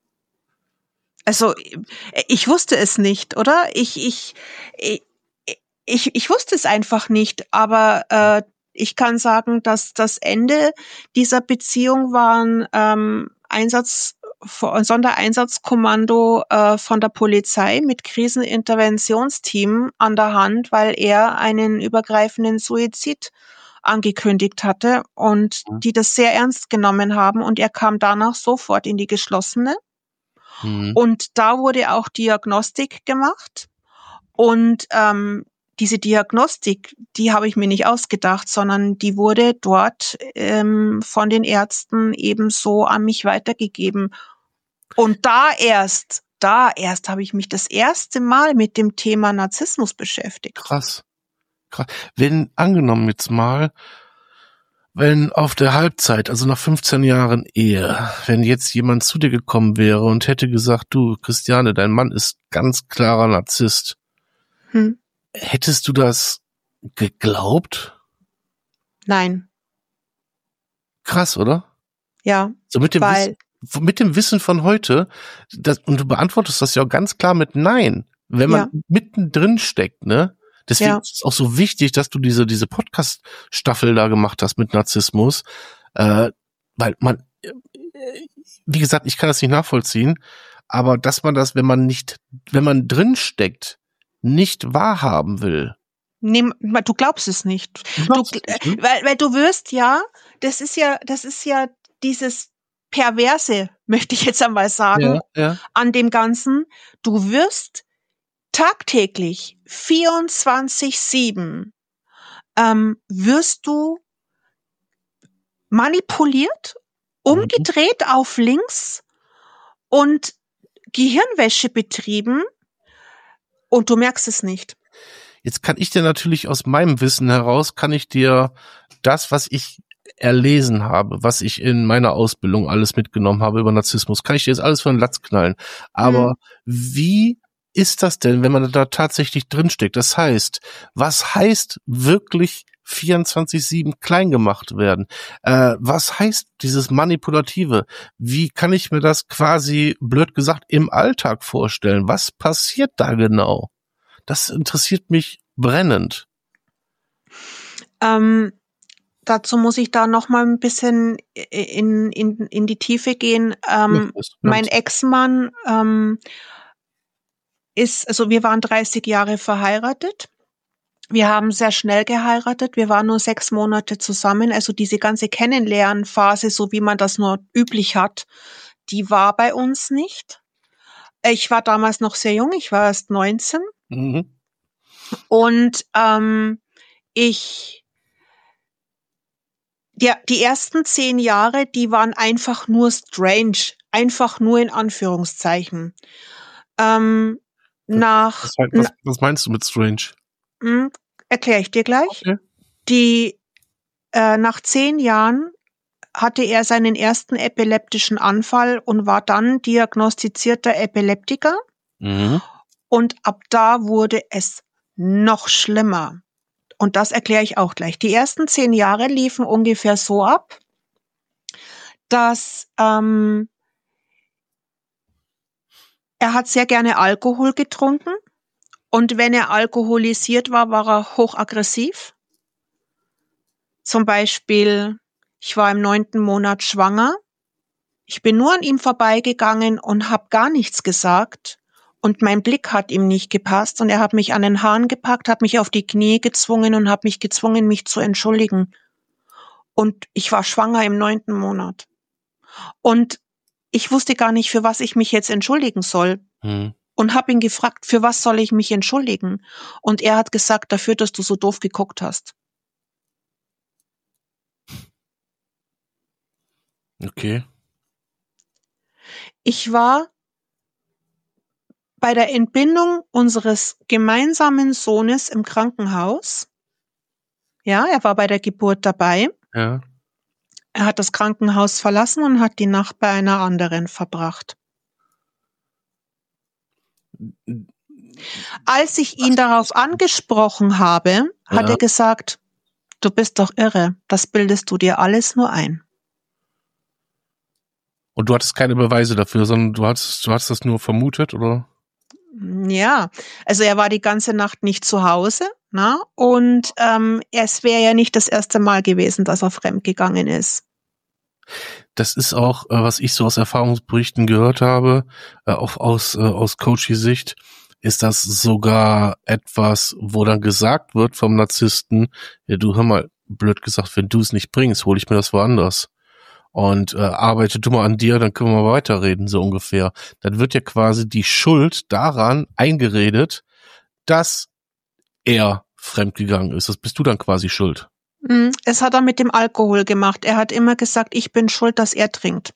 [SPEAKER 2] Also ich wusste es nicht, oder? Ich, ich, ich, ich, ich wusste es einfach nicht, aber äh, ich kann sagen, dass das Ende dieser Beziehung war ein ähm, Einsatz, ein Sondereinsatzkommando äh, von der Polizei mit Kriseninterventionsteam an der Hand, weil er einen übergreifenden Suizid angekündigt hatte und
[SPEAKER 1] Mhm.
[SPEAKER 2] die das sehr ernst genommen haben und er kam danach sofort in die geschlossene.
[SPEAKER 1] Mhm.
[SPEAKER 2] Und da wurde auch Diagnostik gemacht. Und ähm, diese Diagnostik, die habe ich mir nicht ausgedacht, sondern die wurde dort ähm, von den Ärzten ebenso an mich weitergegeben. Und da erst, da erst habe ich mich das erste Mal mit dem Thema Narzissmus beschäftigt.
[SPEAKER 1] Krass. Krass. Wenn, angenommen jetzt mal, wenn auf der Halbzeit, also nach fünfzehn Jahren Ehe, wenn jetzt jemand zu dir gekommen wäre und hätte gesagt, du, Christiane, dein Mann ist ganz klarer Narzisst,
[SPEAKER 2] Hm.
[SPEAKER 1] hättest du das geglaubt?
[SPEAKER 2] Nein.
[SPEAKER 1] Krass, oder?
[SPEAKER 2] Ja,
[SPEAKER 1] So mit dem
[SPEAKER 2] weil,
[SPEAKER 1] Wissen, mit dem Wissen von heute, das, und du beantwortest das ja auch ganz klar mit Nein, wenn man
[SPEAKER 2] ja,
[SPEAKER 1] mittendrin steckt, ne? Deswegen
[SPEAKER 2] ja.
[SPEAKER 1] ist es auch so wichtig, dass du diese diese Podcast-Staffel da gemacht hast mit Narzissmus, äh, weil man, äh, wie gesagt, ich kann das nicht nachvollziehen, aber dass man das, wenn man nicht, wenn man drin steckt, nicht wahrhaben will.
[SPEAKER 2] Nee, du glaubst es nicht.
[SPEAKER 1] Du
[SPEAKER 2] Du,
[SPEAKER 1] glaubst es nicht, ne?
[SPEAKER 2] weil, weil du wirst ja, das ist ja, das ist ja dieses Perverse, möchte ich jetzt einmal sagen,
[SPEAKER 1] Ja, ja.
[SPEAKER 2] an dem Ganzen. Du wirst tagtäglich vierundzwanzig sieben ähm, wirst du manipuliert,
[SPEAKER 1] Mhm.
[SPEAKER 2] umgedreht auf links und Gehirnwäsche betrieben und du merkst es nicht.
[SPEAKER 1] Jetzt kann ich dir natürlich aus meinem Wissen heraus, kann ich dir das, was ich erlesen habe, was ich in meiner Ausbildung alles mitgenommen habe über Narzissmus, kann ich dir jetzt alles von den Latz knallen. Aber
[SPEAKER 2] Hm.
[SPEAKER 1] wie ist das denn, wenn man da tatsächlich drinsteckt? Das heißt, was heißt wirklich vierundzwanzig sieben klein gemacht werden? Äh, was heißt dieses Manipulative? Wie kann ich mir das quasi, blöd gesagt, im Alltag vorstellen? Was passiert da genau? Das interessiert mich brennend.
[SPEAKER 2] Ähm, dazu muss ich da noch mal ein bisschen in, in, in die Tiefe gehen. Ähm,
[SPEAKER 1] Das,
[SPEAKER 2] mein Ex-Mann ähm, ist, also wir waren dreißig Jahre verheiratet. Wir haben sehr schnell geheiratet. Wir waren nur sechs Monate zusammen. Also diese ganze Kennenlernphase, so wie man das nur üblich hat, die war bei uns nicht. Ich war damals noch sehr jung. Ich war erst neunzehn.
[SPEAKER 1] Mhm.
[SPEAKER 2] Und ähm, ich, ja, die ersten zehn Jahre, die waren einfach nur strange, einfach nur in Anführungszeichen. Ähm, nach,
[SPEAKER 1] Was, was, was meinst du mit strange?
[SPEAKER 2] erkläre ich dir gleich.
[SPEAKER 1] Okay.
[SPEAKER 2] Die äh, nach zehn Jahren hatte er seinen ersten epileptischen Anfall und war dann diagnostizierter Epileptiker.
[SPEAKER 1] Mhm.
[SPEAKER 2] Und ab da wurde es noch schlimmer. Und das erkläre ich auch gleich. Die ersten zehn Jahre liefen ungefähr so ab, dass ähm, er hat sehr gerne Alkohol getrunken. Und wenn er alkoholisiert war, war er hochaggressiv. Zum Beispiel, ich war im neunten Monat schwanger. Ich bin nur an ihm vorbeigegangen und habe gar nichts gesagt. Und mein Blick hat ihm nicht gepasst. Und er hat mich an den Haaren gepackt, hat mich auf die Knie gezwungen und hat mich gezwungen, mich zu entschuldigen. Und ich war schwanger im neunten Monat. Und ich wusste gar nicht, für was ich mich jetzt entschuldigen soll.
[SPEAKER 1] Hm.
[SPEAKER 2] Und habe ihn gefragt, für was soll ich mich entschuldigen? Und er hat gesagt, dafür, dass du so doof geguckt hast.
[SPEAKER 1] Okay.
[SPEAKER 2] Ich war bei der Entbindung unseres gemeinsamen Sohnes im Krankenhaus. Ja, er war bei der Geburt dabei.
[SPEAKER 1] Ja.
[SPEAKER 2] Er hat das Krankenhaus verlassen und hat die Nacht bei einer anderen verbracht. Als ich ihn darauf angesprochen habe, hat
[SPEAKER 1] Ja.
[SPEAKER 2] er gesagt, du bist doch irre, das bildest du dir alles nur ein.
[SPEAKER 1] Und du hattest keine Beweise dafür, sondern du hattest, du hast das nur vermutet, oder?
[SPEAKER 2] Ja, also er war die ganze Nacht nicht zu Hause, ne? Und ähm, es wäre ja nicht das erste Mal gewesen, dass er fremdgegangen ist.
[SPEAKER 1] Das ist auch, äh, was ich so aus Erfahrungsberichten gehört habe, äh, auch aus, äh, aus Coachie-Sicht, ist das sogar etwas, wo dann gesagt wird vom Narzissten, ja, du, hör mal, blöd gesagt, wenn du es nicht bringst, hole ich mir das woanders. Und äh, arbeite du mal an dir, dann können wir mal weiterreden, so ungefähr. Dann wird ja quasi die Schuld daran eingeredet, dass er fremdgegangen ist. Das bist du dann quasi schuld.
[SPEAKER 2] Es hat er mit dem Alkohol gemacht. Er hat immer gesagt, ich bin schuld, dass er trinkt.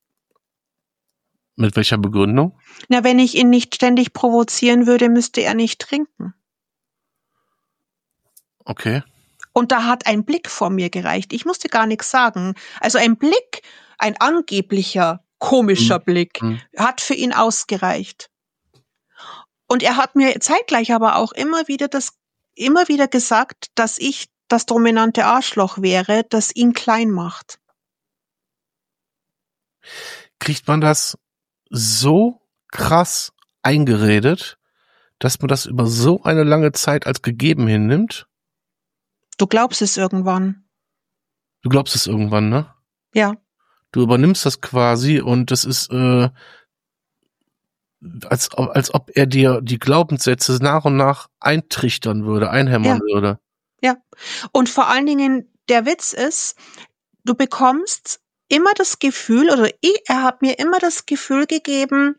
[SPEAKER 1] Mit welcher Begründung?
[SPEAKER 2] Na, wenn ich ihn nicht ständig provozieren würde, müsste er nicht trinken.
[SPEAKER 1] Okay.
[SPEAKER 2] Und da hat ein Blick vor mir gereicht. Ich musste gar nichts sagen. Also ein Blick, ein angeblicher, komischer
[SPEAKER 1] Mhm.
[SPEAKER 2] Blick,
[SPEAKER 1] Mhm.
[SPEAKER 2] hat für ihn ausgereicht. Und er hat mir zeitgleich aber auch immer wieder das, immer wieder gesagt, dass ich das dominante Arschloch wäre, das ihn klein macht.
[SPEAKER 1] Kriegt man das so krass eingeredet, dass man das über so eine lange Zeit als gegeben hinnimmt?
[SPEAKER 2] Du glaubst es irgendwann.
[SPEAKER 1] Du glaubst es irgendwann, ne?
[SPEAKER 2] Ja.
[SPEAKER 1] Du übernimmst das quasi und das ist, äh, als, als ob er dir die Glaubenssätze nach und nach eintrichtern würde, einhämmern
[SPEAKER 2] Ja.
[SPEAKER 1] würde.
[SPEAKER 2] Ja. Und vor allen Dingen, der Witz ist, du bekommst immer das Gefühl, oder ich, er hat mir immer das Gefühl gegeben,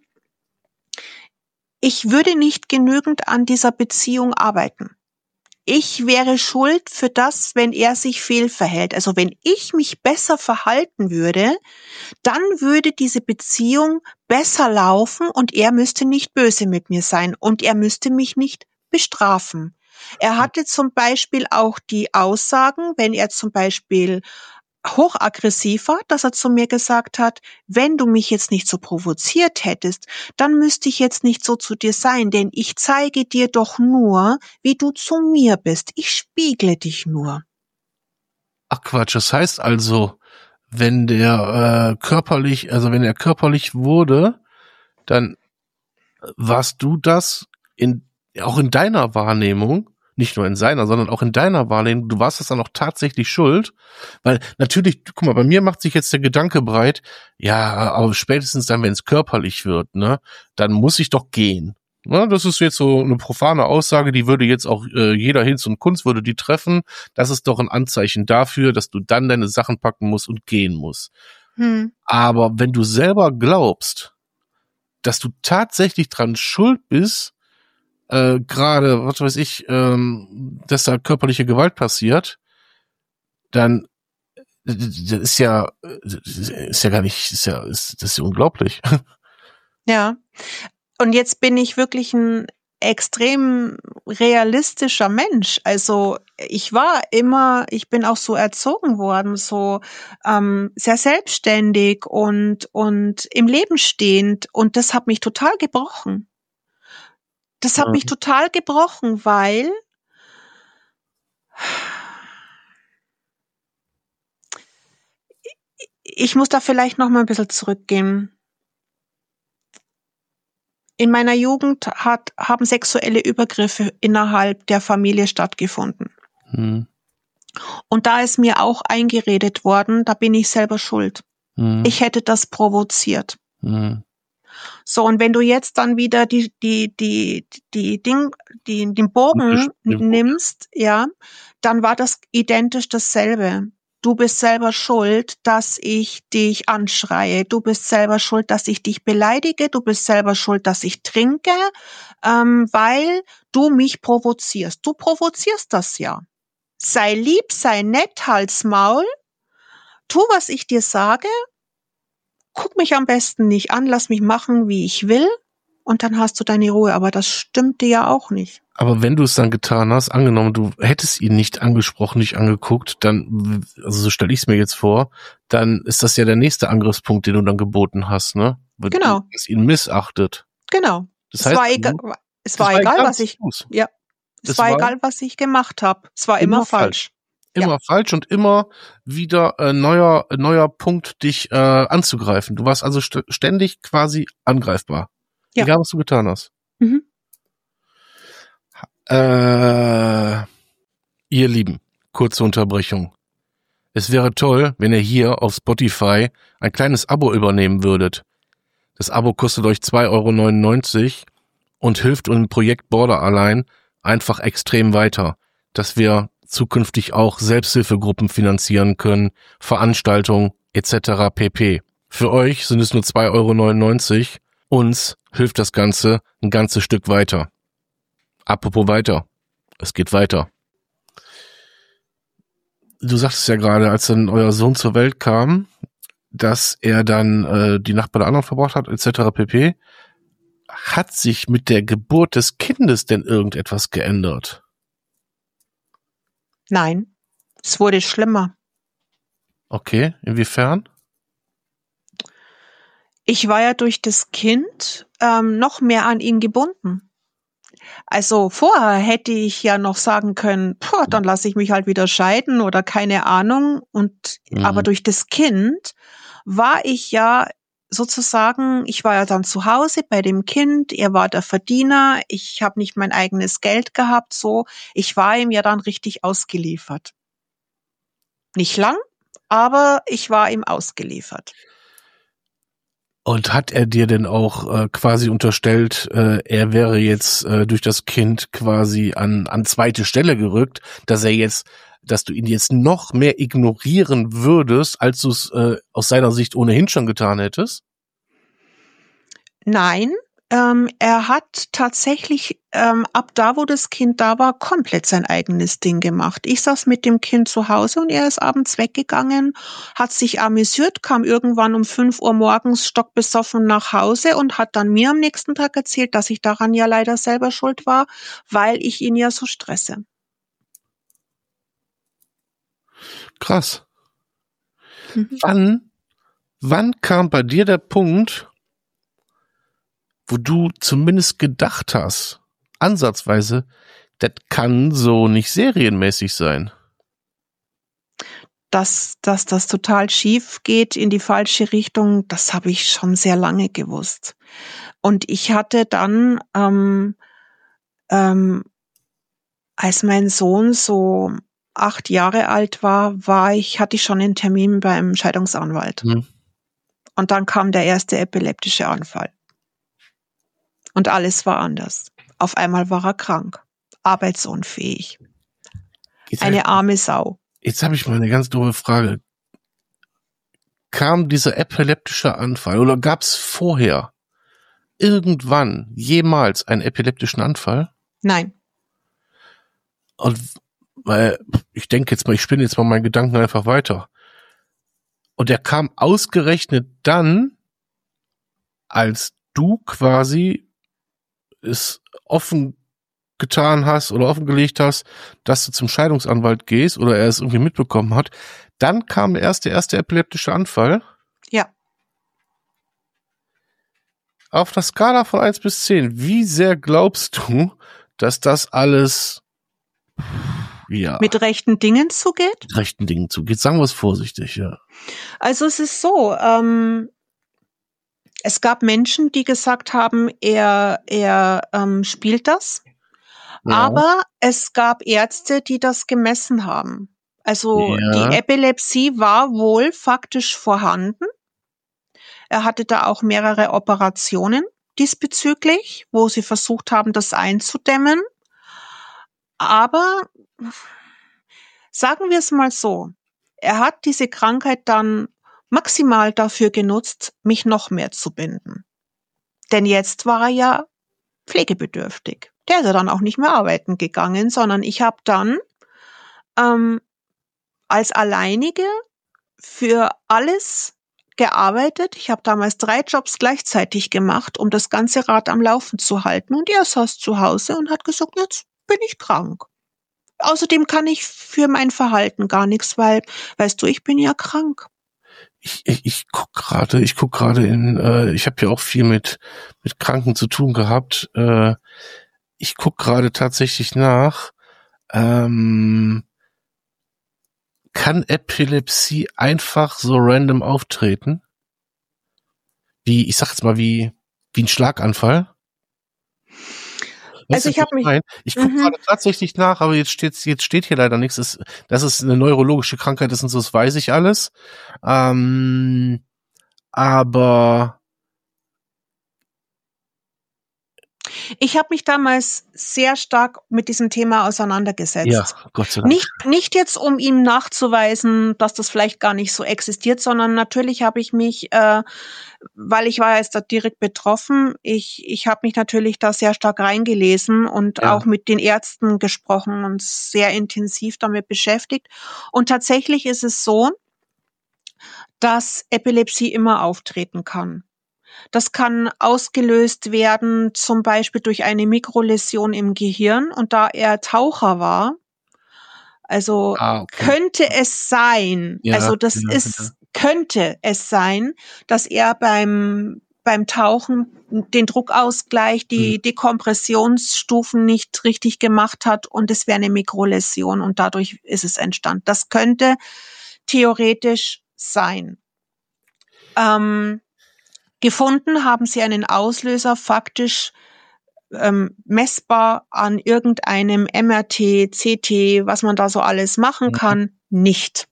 [SPEAKER 2] ich würde nicht genügend an dieser Beziehung arbeiten. Ich wäre schuld für das, wenn er sich fehlverhält. Also wenn ich mich besser verhalten würde, dann würde diese Beziehung besser laufen und er müsste nicht böse mit mir sein und er müsste mich nicht bestrafen. Er hatte zum Beispiel auch die Aussagen, wenn er zum Beispiel hochaggressiv war, dass er zu mir gesagt hat, wenn du mich jetzt nicht so provoziert hättest, dann müsste ich jetzt nicht so zu dir sein, denn ich zeige dir doch nur, wie du zu mir bist. Ich spiegle dich nur.
[SPEAKER 1] Ach Quatsch, das heißt also, wenn der äh, körperlich, also wenn er körperlich wurde, dann warst du das in auch in deiner Wahrnehmung, nicht nur in seiner, sondern auch in deiner Wahrnehmung, du warst das dann auch tatsächlich schuld, weil natürlich, guck mal, bei mir macht sich jetzt der Gedanke breit, ja, aber spätestens dann, wenn es körperlich wird, ne, dann muss ich doch gehen. Ne, das ist jetzt so eine profane Aussage, die würde jetzt auch äh, jeder Hinz und Kunz würde die treffen. Das ist doch ein Anzeichen dafür, dass du dann deine Sachen packen musst und gehen musst.
[SPEAKER 2] Hm.
[SPEAKER 1] Aber wenn du selber glaubst, dass du tatsächlich dran schuld bist, äh, gerade, was weiß ich, ähm, dass da körperliche Gewalt passiert, dann das ist ja, ist ja gar nicht, ist ja, ist, das ist ja unglaublich.
[SPEAKER 2] Ja. Und jetzt bin ich wirklich ein extrem realistischer Mensch. Also ich war immer, ich bin auch so erzogen worden, so ähm, sehr selbstständig und und im Leben stehend. Und das hat mich total gebrochen. Das hat
[SPEAKER 1] Ja.
[SPEAKER 2] mich total gebrochen, weil Ich muss da vielleicht noch mal ein bisschen zurückgehen. In meiner Jugend hat, haben sexuelle Übergriffe innerhalb der Familie stattgefunden.
[SPEAKER 1] Hm.
[SPEAKER 2] Und da ist mir auch eingeredet worden, da bin ich selber schuld.
[SPEAKER 1] Hm.
[SPEAKER 2] Ich hätte das provoziert.
[SPEAKER 1] Hm.
[SPEAKER 2] So, und wenn du jetzt dann wieder die, die, die, die Ding, die, den Bogen nimmst, ja, dann war das identisch dasselbe. Du bist selber schuld, dass ich dich anschreie. Du bist selber schuld, dass ich dich beleidige. Du bist selber schuld, dass ich trinke, ähm, weil du mich provozierst. Du provozierst das ja. Sei lieb, sei nett, halt's Maul. Tu, was ich dir sage. Guck mich am besten nicht an, lass mich machen, wie ich will. Und dann hast du deine Ruhe. Aber das stimmte ja auch nicht.
[SPEAKER 1] Aber wenn du es dann getan hast, angenommen, du hättest ihn nicht angesprochen, nicht angeguckt, dann, also so stelle ich es mir jetzt vor, dann ist das ja der nächste Angriffspunkt, den du dann geboten hast, ne? Weil
[SPEAKER 2] genau.
[SPEAKER 1] Du hast ihn missachtet.
[SPEAKER 2] Genau.
[SPEAKER 1] Das
[SPEAKER 2] es
[SPEAKER 1] heißt,
[SPEAKER 2] war egal, es war egal, was ich, ja, es
[SPEAKER 1] das
[SPEAKER 2] war,
[SPEAKER 1] war
[SPEAKER 2] egal, was ich gemacht habe. Es war immer, immer falsch.
[SPEAKER 1] falsch. Immer ja. falsch und immer wieder äh, neuer äh, neuer Punkt, dich äh, anzugreifen. Du warst also st- ständig quasi angreifbar. Ja. Egal, was du getan hast.
[SPEAKER 2] Mhm.
[SPEAKER 1] Äh, ihr Lieben, kurze Unterbrechung. Es wäre toll, wenn ihr hier auf Spotify ein kleines Abo übernehmen würdet. Das Abo kostet euch zwei Euro neunundneunzig und hilft dem Projekt Borderline einfach extrem weiter, dass wir zukünftig auch Selbsthilfegruppen finanzieren können, Veranstaltungen et cetera pp. Für euch sind es nur zwei Euro neunundneunzig, uns hilft das Ganze ein ganzes Stück weiter. Apropos weiter, es geht weiter. Du sagtest ja gerade, als dann euer Sohn zur Welt kam, dass er dann äh, die Nacht bei der anderen verbracht hat et cetera pp. Hat sich mit der Geburt des Kindes denn irgendetwas geändert?
[SPEAKER 2] Nein, es wurde schlimmer.
[SPEAKER 1] Okay, inwiefern?
[SPEAKER 2] Ich war ja durch das Kind ähm, noch mehr an ihn gebunden. Also vorher hätte ich ja noch sagen können, boah, dann lasse ich mich halt wieder scheiden oder keine Ahnung. Und mhm. aber durch das Kind war ich ja sozusagen, ich war ja dann zu Hause bei dem Kind, er war der Verdiener, ich habe nicht mein eigenes Geld gehabt, so. Ich war ihm ja dann richtig ausgeliefert. Nicht lang, aber ich war ihm ausgeliefert.
[SPEAKER 1] Und hat er dir denn auch äh, quasi unterstellt, äh, er wäre jetzt äh, durch das Kind quasi an an zweite Stelle gerückt, dass er jetzt, dass du ihn jetzt noch mehr ignorieren würdest, als du es äh, aus seiner Sicht ohnehin schon getan hättest?
[SPEAKER 2] Nein, ähm, er hat tatsächlich ähm, ab da, wo das Kind da war, komplett sein eigenes Ding gemacht. Ich saß mit dem Kind zu Hause und er ist abends weggegangen, hat sich amüsiert, kam irgendwann um fünf Uhr morgens stockbesoffen nach Hause und hat dann mir am nächsten Tag erzählt, dass ich daran ja leider selber schuld war, weil ich ihn ja so stresse.
[SPEAKER 1] Krass. Mhm. Wann, wann kam bei dir der Punkt, wo du zumindest gedacht hast, ansatzweise, das kann so nicht serienmäßig sein?
[SPEAKER 2] Dass, dass das total schief geht in die falsche Richtung, das habe ich schon sehr lange gewusst. Und ich hatte dann, ähm, ähm, als mein Sohn so acht Jahre alt war, war ich, hatte ich schon einen Termin beim Scheidungsanwalt. Hm. Und dann kam der erste epileptische Anfall. Und alles war anders. Auf einmal war er krank, arbeitsunfähig. Jetzt eine ich, arme Sau.
[SPEAKER 1] Jetzt habe ich mal eine ganz doofe Frage. Kam dieser epileptische Anfall oder gab es vorher irgendwann jemals einen epileptischen Anfall?
[SPEAKER 2] Nein.
[SPEAKER 1] Und weil ich denke jetzt mal, ich spinne jetzt mal meinen Gedanken einfach weiter. Und der kam ausgerechnet dann, als du quasi es offen getan hast oder offengelegt hast, dass du zum Scheidungsanwalt gehst oder er es irgendwie mitbekommen hat, dann kam erst der erste epileptische Anfall.
[SPEAKER 2] Ja.
[SPEAKER 1] Auf einer Skala von eins bis zehn, wie sehr glaubst du, dass das alles ja.
[SPEAKER 2] mit rechten Dingen zugeht?
[SPEAKER 1] Mit rechten Dingen zugeht. Sagen wir es vorsichtig, ja.
[SPEAKER 2] Also es ist so, ähm, es gab Menschen, die gesagt haben, er, er ähm, spielt das.
[SPEAKER 1] Ja.
[SPEAKER 2] Aber es gab Ärzte, die das gemessen haben. Also die
[SPEAKER 1] Ja.
[SPEAKER 2] Epilepsie war wohl faktisch vorhanden. Er hatte da auch mehrere Operationen diesbezüglich, wo sie versucht haben, das einzudämmen. Aber sagen wir es mal so, er hat diese Krankheit dann maximal dafür genutzt, mich noch mehr zu binden. Denn jetzt war er ja pflegebedürftig. Der ist ja dann auch nicht mehr arbeiten gegangen, sondern ich habe dann ähm, als Alleinige für alles gearbeitet. Ich habe damals drei Jobs gleichzeitig gemacht, um das ganze Rad am Laufen zu halten. Und er saß zu Hause und hat gesagt, jetzt bin ich krank. Außerdem kann ich für mein Verhalten gar nichts, weil, weißt du, ich bin ja krank.
[SPEAKER 1] Ich, ich, ich guck gerade, ich guck gerade in, äh, ich habe ja auch viel mit mit Kranken zu tun gehabt. Äh, ich guck gerade tatsächlich nach. Ähm, kann Epilepsie einfach so random auftreten? Wie, ich sag jetzt mal, wie wie ein Schlaganfall? Weißt
[SPEAKER 2] Also
[SPEAKER 1] du,
[SPEAKER 2] ich
[SPEAKER 1] was
[SPEAKER 2] habe mich,
[SPEAKER 1] meine? Ich gucke
[SPEAKER 2] mhm.
[SPEAKER 1] gerade tatsächlich nach, aber jetzt steht jetzt steht hier leider nichts. Das, das ist eine neurologische Krankheit ist und so, das weiß ich alles. Ähm, aber
[SPEAKER 2] Ich habe mich damals sehr stark mit diesem Thema
[SPEAKER 1] ja,
[SPEAKER 2] auseinandergesetzt.
[SPEAKER 1] Gott sei Dank.
[SPEAKER 2] Nicht, nicht jetzt, um ihm nachzuweisen, dass das vielleicht gar nicht so existiert, sondern natürlich habe ich mich, äh, weil ich war jetzt da direkt betroffen, ich, ich habe mich natürlich da sehr stark reingelesen und
[SPEAKER 1] Ja.
[SPEAKER 2] auch mit den Ärzten gesprochen und sehr intensiv damit beschäftigt. Und tatsächlich ist es so, dass Epilepsie immer auftreten kann. Das kann ausgelöst werden, zum Beispiel durch eine Mikroläsion im Gehirn. Und da er Taucher war, also
[SPEAKER 1] Ah, okay.
[SPEAKER 2] könnte es sein,
[SPEAKER 1] Ja,
[SPEAKER 2] also das
[SPEAKER 1] ja,
[SPEAKER 2] ist,
[SPEAKER 1] ja.
[SPEAKER 2] könnte es sein, dass er beim, beim Tauchen den Druckausgleich, die
[SPEAKER 1] Mhm.
[SPEAKER 2] Dekompressionsstufen nicht richtig gemacht hat und es wäre eine Mikroläsion und dadurch ist es entstanden. Das könnte theoretisch sein. Ähm, Gefunden haben sie einen Auslöser faktisch ähm, messbar an irgendeinem M R T, C T, was man da so alles machen
[SPEAKER 1] Mhm.
[SPEAKER 2] kann, nicht.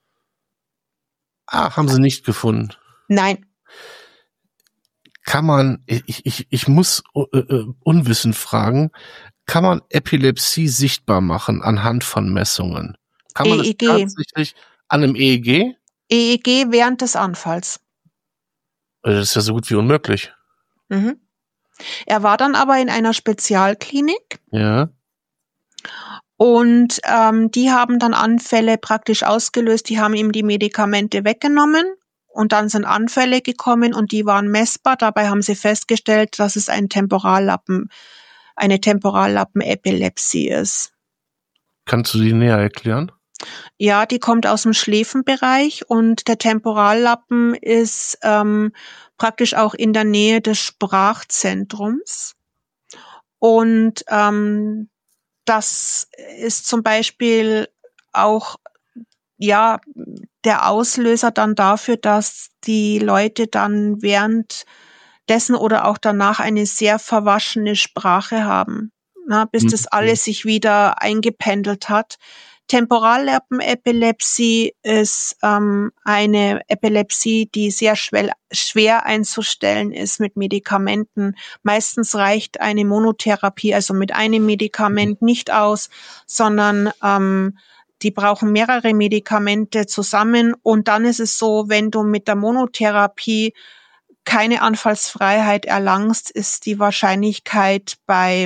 [SPEAKER 1] Ah, haben sie nicht gefunden.
[SPEAKER 2] Nein.
[SPEAKER 1] Kann man, ich, ich, ich muss äh, äh, unwissend fragen, kann man Epilepsie sichtbar machen anhand von Messungen? Kann man
[SPEAKER 2] E
[SPEAKER 1] das
[SPEAKER 2] E G.
[SPEAKER 1] tatsächlich an einem E E G?
[SPEAKER 2] E E G während des Anfalls.
[SPEAKER 1] Das ist ja so gut wie unmöglich.
[SPEAKER 2] Mhm. Er war dann aber in einer Spezialklinik.
[SPEAKER 1] Ja.
[SPEAKER 2] Und ähm, die haben dann Anfälle praktisch ausgelöst. Die haben ihm die Medikamente weggenommen. Und dann sind Anfälle gekommen und die waren messbar. Dabei haben sie festgestellt, dass es ein Temporallappen, eine Temporallappenepilepsie ist.
[SPEAKER 1] Kannst du die näher erklären?
[SPEAKER 2] Ja, die kommt aus dem Schläfenbereich und der Temporallappen ist ähm, praktisch auch in der Nähe des Sprachzentrums. Und ähm, das ist zum Beispiel auch ja der Auslöser dann dafür, dass die Leute dann während dessen oder auch danach eine sehr verwaschene Sprache haben, na, bis
[SPEAKER 1] Mhm.
[SPEAKER 2] das alles sich wieder eingependelt hat. Temporallappenepilepsie ist ähm, eine Epilepsie, die sehr schwer, schwer einzustellen ist mit Medikamenten. Meistens reicht eine Monotherapie, also mit einem Medikament, nicht aus, sondern ähm, die brauchen mehrere Medikamente zusammen. Und dann ist es so, wenn du mit der Monotherapie keine Anfallsfreiheit erlangst, ist die Wahrscheinlichkeit bei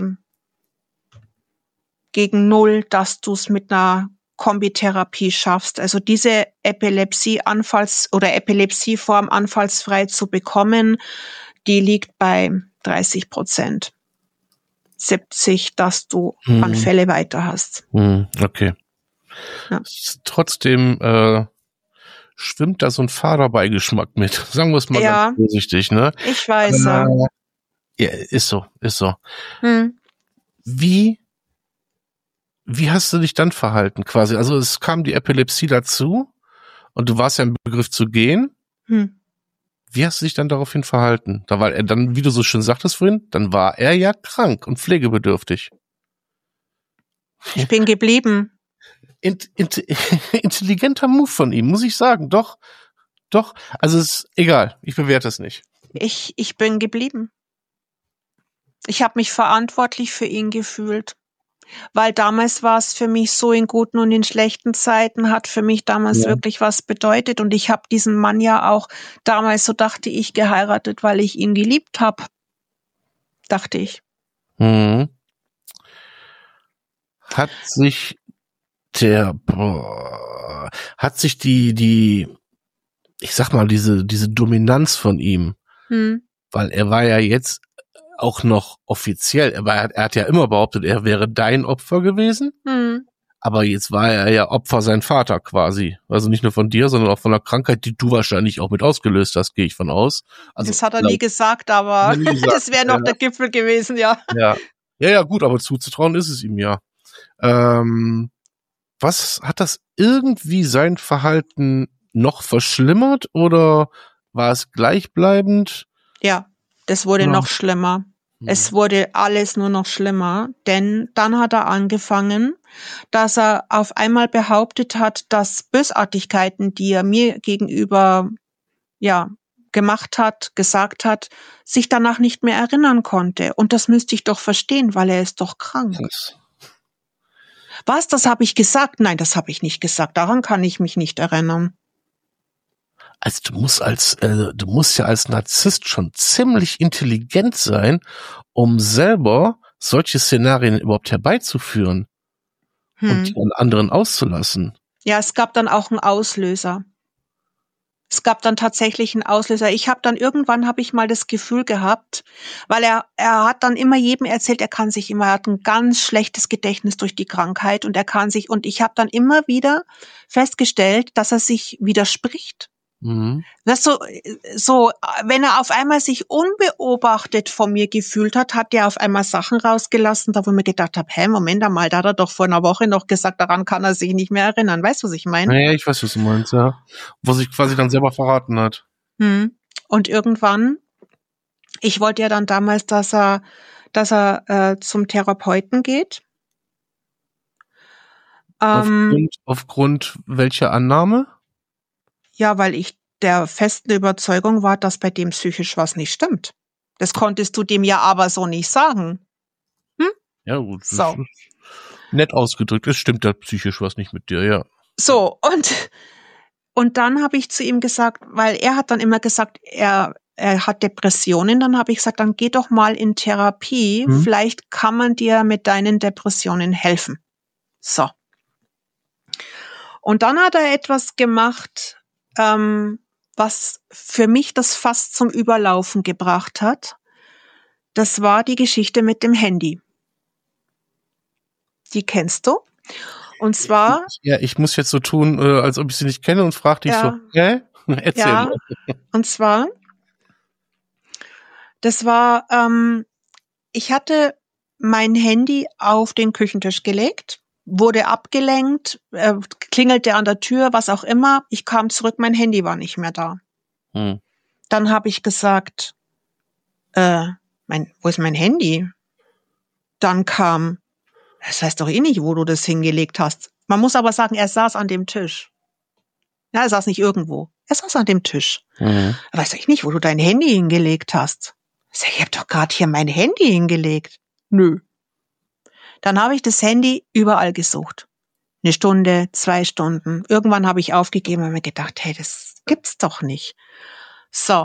[SPEAKER 2] gegen null, dass du es mit einer Kombitherapie schaffst. Also diese Epilepsie-Anfalls- oder Epilepsieform anfallsfrei zu bekommen, die liegt bei dreißig Prozent. siebzig, dass du
[SPEAKER 1] Mhm.
[SPEAKER 2] Anfälle weiter hast.
[SPEAKER 1] Mhm. Okay.
[SPEAKER 2] Ja.
[SPEAKER 1] Trotzdem äh, schwimmt da so ein Fahrerbeigeschmack mit. Sagen wir es mal
[SPEAKER 2] Ja.
[SPEAKER 1] ganz vorsichtig, ne?
[SPEAKER 2] Ich weiß.
[SPEAKER 1] Äh,
[SPEAKER 2] Äh,
[SPEAKER 1] ja, ist so, ist so.
[SPEAKER 2] hm.
[SPEAKER 1] Wie wie hast du dich dann verhalten quasi? Also es kam die Epilepsie dazu und du warst ja im Begriff zu gehen.
[SPEAKER 2] Hm.
[SPEAKER 1] Wie hast du dich dann daraufhin verhalten? Da war er dann, wie du so schön sagtest vorhin, dann war er ja krank und pflegebedürftig.
[SPEAKER 2] Ich bin geblieben.
[SPEAKER 1] Int, int, intelligenter Move von ihm, muss ich sagen. Doch, doch. Also es ist egal. Ich bewerte es nicht.
[SPEAKER 2] Ich, ich bin geblieben. Ich habe mich verantwortlich für ihn gefühlt. Weil damals war es für mich so, in guten und in schlechten Zeiten hat für mich damals
[SPEAKER 1] Ja.
[SPEAKER 2] wirklich was bedeutet. Und ich habe diesen Mann ja auch damals, so dachte ich, geheiratet, weil ich ihn geliebt habe. Dachte ich.
[SPEAKER 1] Mhm. Hat sich der, boah, hat sich die, die, ich sag mal, diese, diese Dominanz von ihm,
[SPEAKER 2] Hm.
[SPEAKER 1] weil er war ja jetzt auch noch offiziell, er, war, er hat ja immer behauptet, er wäre dein Opfer gewesen,
[SPEAKER 2] Hm.
[SPEAKER 1] aber jetzt war er ja Opfer sein Vater quasi. Also nicht nur von dir, sondern auch von einer Krankheit, die du wahrscheinlich auch mit ausgelöst hast, gehe ich von aus. Also,
[SPEAKER 2] das hat er nie gesagt, aber
[SPEAKER 1] nie gesagt,
[SPEAKER 2] das wäre noch
[SPEAKER 1] ja.
[SPEAKER 2] der Gipfel gewesen, ja.
[SPEAKER 1] Ja. Ja, ja, gut, aber zuzutrauen ist es ihm ja. Ähm, was hat das irgendwie sein Verhalten noch verschlimmert oder war es gleichbleibend?
[SPEAKER 2] Ja, das wurde
[SPEAKER 1] Ja.
[SPEAKER 2] noch schlimmer.
[SPEAKER 1] Hm.
[SPEAKER 2] Es wurde alles nur noch schlimmer, denn dann hat er angefangen, dass er auf einmal behauptet hat, dass Bösartigkeiten, die er mir gegenüber, ja, gemacht hat, gesagt hat, sich danach nicht mehr erinnern konnte. Und das müsste ich doch verstehen, weil er ist doch krank.
[SPEAKER 1] Was?
[SPEAKER 2] Was, das habe ich gesagt? Nein, das habe ich nicht gesagt. Daran kann ich mich nicht erinnern.
[SPEAKER 1] Also du musst als, äh, du musst ja als Narzisst schon ziemlich intelligent sein, um selber solche Szenarien überhaupt herbeizuführen
[SPEAKER 2] Hm.
[SPEAKER 1] und die an anderen auszulassen.
[SPEAKER 2] Ja, es gab dann auch einen Auslöser. Es gab dann tatsächlich einen Auslöser. Ich habe dann irgendwann habe ich mal das Gefühl gehabt, weil er er hat dann immer jedem erzählt, er kann sich immer, er hat ein ganz schlechtes Gedächtnis durch die Krankheit und er kann sich und ich habe dann immer wieder festgestellt, dass er sich widerspricht.
[SPEAKER 1] Mhm.
[SPEAKER 2] Das so, so, wenn er auf einmal sich unbeobachtet von mir gefühlt hat, hat er auf einmal Sachen rausgelassen, da wo ich mir gedacht habe, hä, Moment einmal, da hat er doch vor einer Woche noch gesagt, daran kann er sich nicht mehr erinnern. Weißt du, was ich meine?
[SPEAKER 1] Naja, ich weiß, was du meinst, ja. Wo sich quasi dann selber verraten hat.
[SPEAKER 2] Hm. Und irgendwann, ich wollte ja dann damals, dass er, dass er äh, zum Therapeuten geht. Ähm,
[SPEAKER 1] Aufgrund, aufgrund welcher Annahme?
[SPEAKER 2] ja, weil ich der festen Überzeugung war, dass bei dem psychisch was nicht stimmt. Das konntest du dem ja aber so nicht sagen.
[SPEAKER 1] Ja, gut. das
[SPEAKER 2] So.
[SPEAKER 1] ist nett ausgedrückt. Es stimmt da psychisch was nicht mit dir, ja.
[SPEAKER 2] So, und, und dann habe ich zu ihm gesagt, weil er hat dann immer gesagt, er, er hat Depressionen, dann habe ich gesagt, dann geh doch mal in Therapie,
[SPEAKER 1] Hm.
[SPEAKER 2] vielleicht kann man dir mit deinen Depressionen helfen. So. Und dann hat er etwas gemacht, ähm, was für mich das fast zum Überlaufen gebracht hat. Das war die Geschichte mit dem Handy. Die kennst du? Und zwar,
[SPEAKER 1] Ja, ich muss jetzt so tun, äh, als ob ich sie nicht kenne und frag dich
[SPEAKER 2] Ja.
[SPEAKER 1] so, hä? Erzähl
[SPEAKER 2] ja,
[SPEAKER 1] mal.
[SPEAKER 2] und zwar, das war, ähm, ich hatte mein Handy auf den Küchentisch gelegt, wurde abgelenkt, äh, klingelte an der Tür, was auch immer. Ich kam zurück, mein Handy war nicht mehr da.
[SPEAKER 1] Hm.
[SPEAKER 2] Dann habe ich gesagt, äh, mein, wo ist mein Handy? Dann kam, das heißt doch eh nicht, wo du das hingelegt hast. Man muss aber sagen, er saß an dem Tisch. Ja, er saß nicht irgendwo. Er saß an dem Tisch.
[SPEAKER 1] Mhm.
[SPEAKER 2] Weiß ich nicht, wo du dein Handy hingelegt hast. Ich sag, ich habe doch gerade hier mein Handy hingelegt. Nö. Dann habe ich das Handy überall gesucht. Eine Stunde, zwei Stunden. Irgendwann habe ich aufgegeben und mir gedacht, hey, das gibt's doch nicht. So.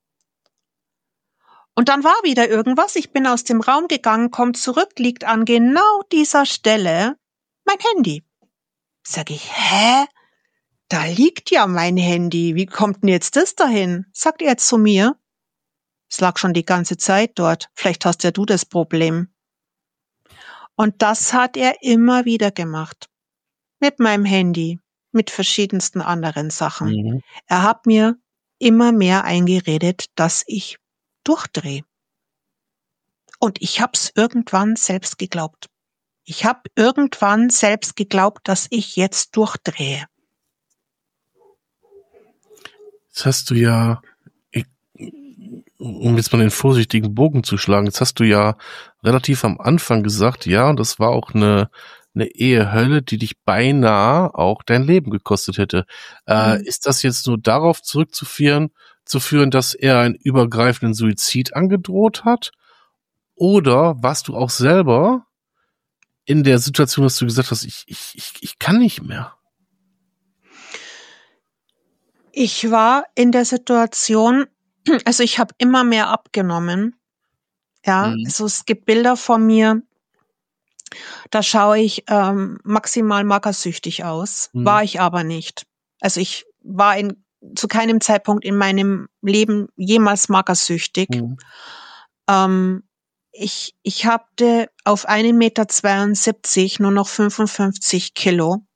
[SPEAKER 2] Und dann war wieder irgendwas. Ich bin aus dem Raum gegangen, komm zurück, liegt an genau dieser Stelle mein Handy. Sag ich, hä? Da liegt ja mein Handy. Wie kommt denn jetzt das dahin? Sagt er zu mir. Es lag schon die ganze Zeit dort. Vielleicht hast ja du das Problem. Und das hat er immer wieder gemacht. Mit meinem Handy, mit verschiedensten anderen Sachen.
[SPEAKER 1] Mhm.
[SPEAKER 2] Er hat mir immer mehr eingeredet, dass ich durchdrehe. Und ich hab's irgendwann selbst geglaubt. Ich habe irgendwann selbst geglaubt, dass ich jetzt durchdrehe.
[SPEAKER 1] Jetzt hast du ja, ich, um jetzt mal den vorsichtigen Bogen zu schlagen, jetzt hast du ja relativ am Anfang gesagt, ja, und das war auch eine, eine Ehehölle, die dich beinahe auch dein Leben gekostet hätte. Äh,
[SPEAKER 2] Mhm.
[SPEAKER 1] ist das jetzt nur darauf zurückzuführen, zu führen, dass er einen übergreifenden Suizid angedroht hat? Oder warst du auch selber in der Situation, dass du gesagt hast, ich, ich, ich, ich kann nicht mehr?
[SPEAKER 2] Ich war in der Situation, also ich habe immer mehr abgenommen. Ja,
[SPEAKER 1] Mhm.
[SPEAKER 2] also es gibt Bilder von mir, da schaue ich ähm, maximal magersüchtig aus,
[SPEAKER 1] Mhm.
[SPEAKER 2] war ich aber nicht. Also ich war in, zu keinem Zeitpunkt in meinem Leben jemals magersüchtig.
[SPEAKER 1] Mhm.
[SPEAKER 2] Ähm, ich ich hatte auf einen Meter zweiundsiebzig nur noch fünfundfünfzig Kilo.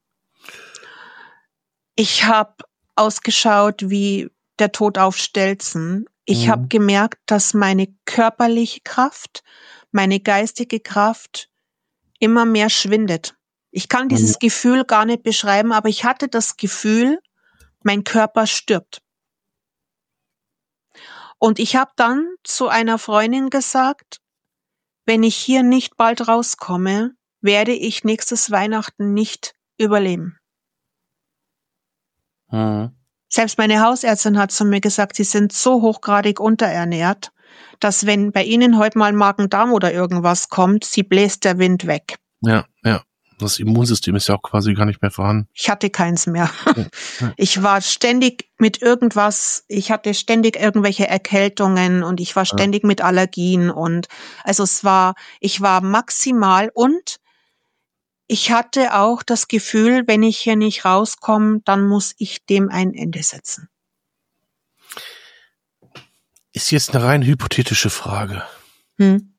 [SPEAKER 2] Ich habe ausgeschaut wie der Tod auf Stelzen. Ich habe
[SPEAKER 1] Mhm.
[SPEAKER 2] gemerkt, dass meine körperliche Kraft, meine geistige Kraft immer mehr schwindet. Ich kann
[SPEAKER 1] Mhm.
[SPEAKER 2] dieses Gefühl gar nicht beschreiben, aber ich hatte das Gefühl, mein Körper stirbt. Und ich habe dann zu einer Freundin gesagt, wenn ich hier nicht bald rauskomme, werde ich nächstes Weihnachten nicht überleben.
[SPEAKER 1] Mhm.
[SPEAKER 2] Selbst meine Hausärztin hat zu mir gesagt, sie sind so hochgradig unterernährt, dass wenn bei ihnen heute mal Magen-Darm oder irgendwas kommt, sie bläst der Wind weg.
[SPEAKER 1] Ja, ja. Das Immunsystem ist ja auch quasi gar nicht mehr vorhanden.
[SPEAKER 2] Ich hatte keins mehr.
[SPEAKER 1] Ja, ja.
[SPEAKER 2] Ich war ständig mit irgendwas, ich hatte ständig irgendwelche Erkältungen und ich war ständig mit Allergien und also es war, ich war maximal und ich hatte auch das Gefühl, wenn ich hier nicht rauskomme, dann muss ich dem ein Ende setzen.
[SPEAKER 1] Ist jetzt eine rein hypothetische Frage.
[SPEAKER 2] Hm.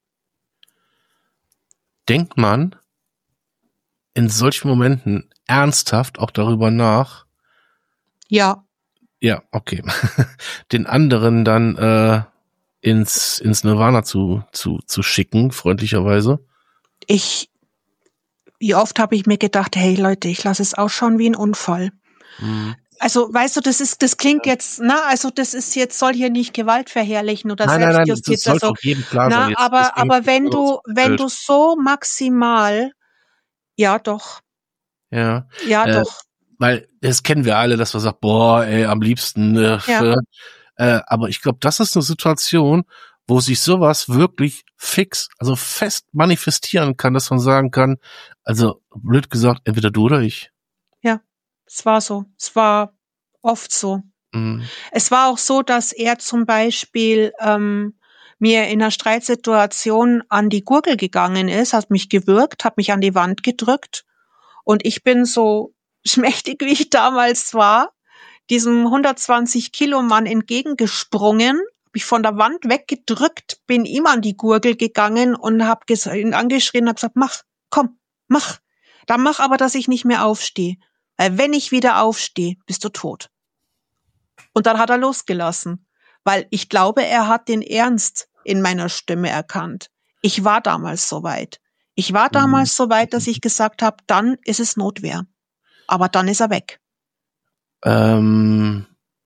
[SPEAKER 1] Denkt man in solchen Momenten ernsthaft auch darüber nach,
[SPEAKER 2] Ja,
[SPEAKER 1] ja, okay, den anderen dann äh, ins ins Nirvana zu zu zu schicken, freundlicherweise?
[SPEAKER 2] ich, wie oft habe ich mir gedacht, hey Leute, ich lasse es ausschauen wie ein Unfall.
[SPEAKER 1] Mhm.
[SPEAKER 2] Also, weißt du, das ist, das klingt jetzt, na, also das ist jetzt, soll hier nicht Gewalt verherrlichen oder
[SPEAKER 1] Nein, nein, nein, das
[SPEAKER 2] Selbstjustiz,
[SPEAKER 1] sollte
[SPEAKER 2] also,
[SPEAKER 1] auch jedem klar sein.
[SPEAKER 2] na,
[SPEAKER 1] Jetzt
[SPEAKER 2] aber,
[SPEAKER 1] deswegen
[SPEAKER 2] aber wenn du, wenn
[SPEAKER 1] Bild.
[SPEAKER 2] du so maximal, ja doch,
[SPEAKER 1] Ja,
[SPEAKER 2] ja
[SPEAKER 1] äh,
[SPEAKER 2] doch,
[SPEAKER 1] weil das kennen wir alle, dass man sagt, boah, ey, am liebsten, äh,
[SPEAKER 2] ja,
[SPEAKER 1] äh, aber ich glaube, das ist eine Situation, wo sich sowas wirklich fix, also fest manifestieren kann, dass man sagen kann, also blöd gesagt, entweder du oder ich.
[SPEAKER 2] ja, es war so, es war oft so.
[SPEAKER 1] Mhm.
[SPEAKER 2] Es war auch so, dass er zum Beispiel ähm, mir in einer Streitsituation an die Gurgel gegangen ist, hat mich gewürgt, hat mich an die Wand gedrückt und ich bin so schmächtig, wie ich damals war, diesem hundertzwanzig Kilo Mann entgegengesprungen, hab ich von der Wand weggedrückt, bin ihm an die Gurgel gegangen und hab ges- ihn angeschrien und hab gesagt, mach, komm, mach. Dann mach aber, dass ich nicht mehr aufstehe. Weil wenn ich wieder aufstehe, bist du tot. Und dann hat er losgelassen, weil ich glaube, er hat den Ernst in meiner Stimme erkannt. Ich war damals so weit. Ich war damals so weit, dass ich gesagt habe, dann ist es Notwehr. Aber dann ist er weg.
[SPEAKER 1] Ähm,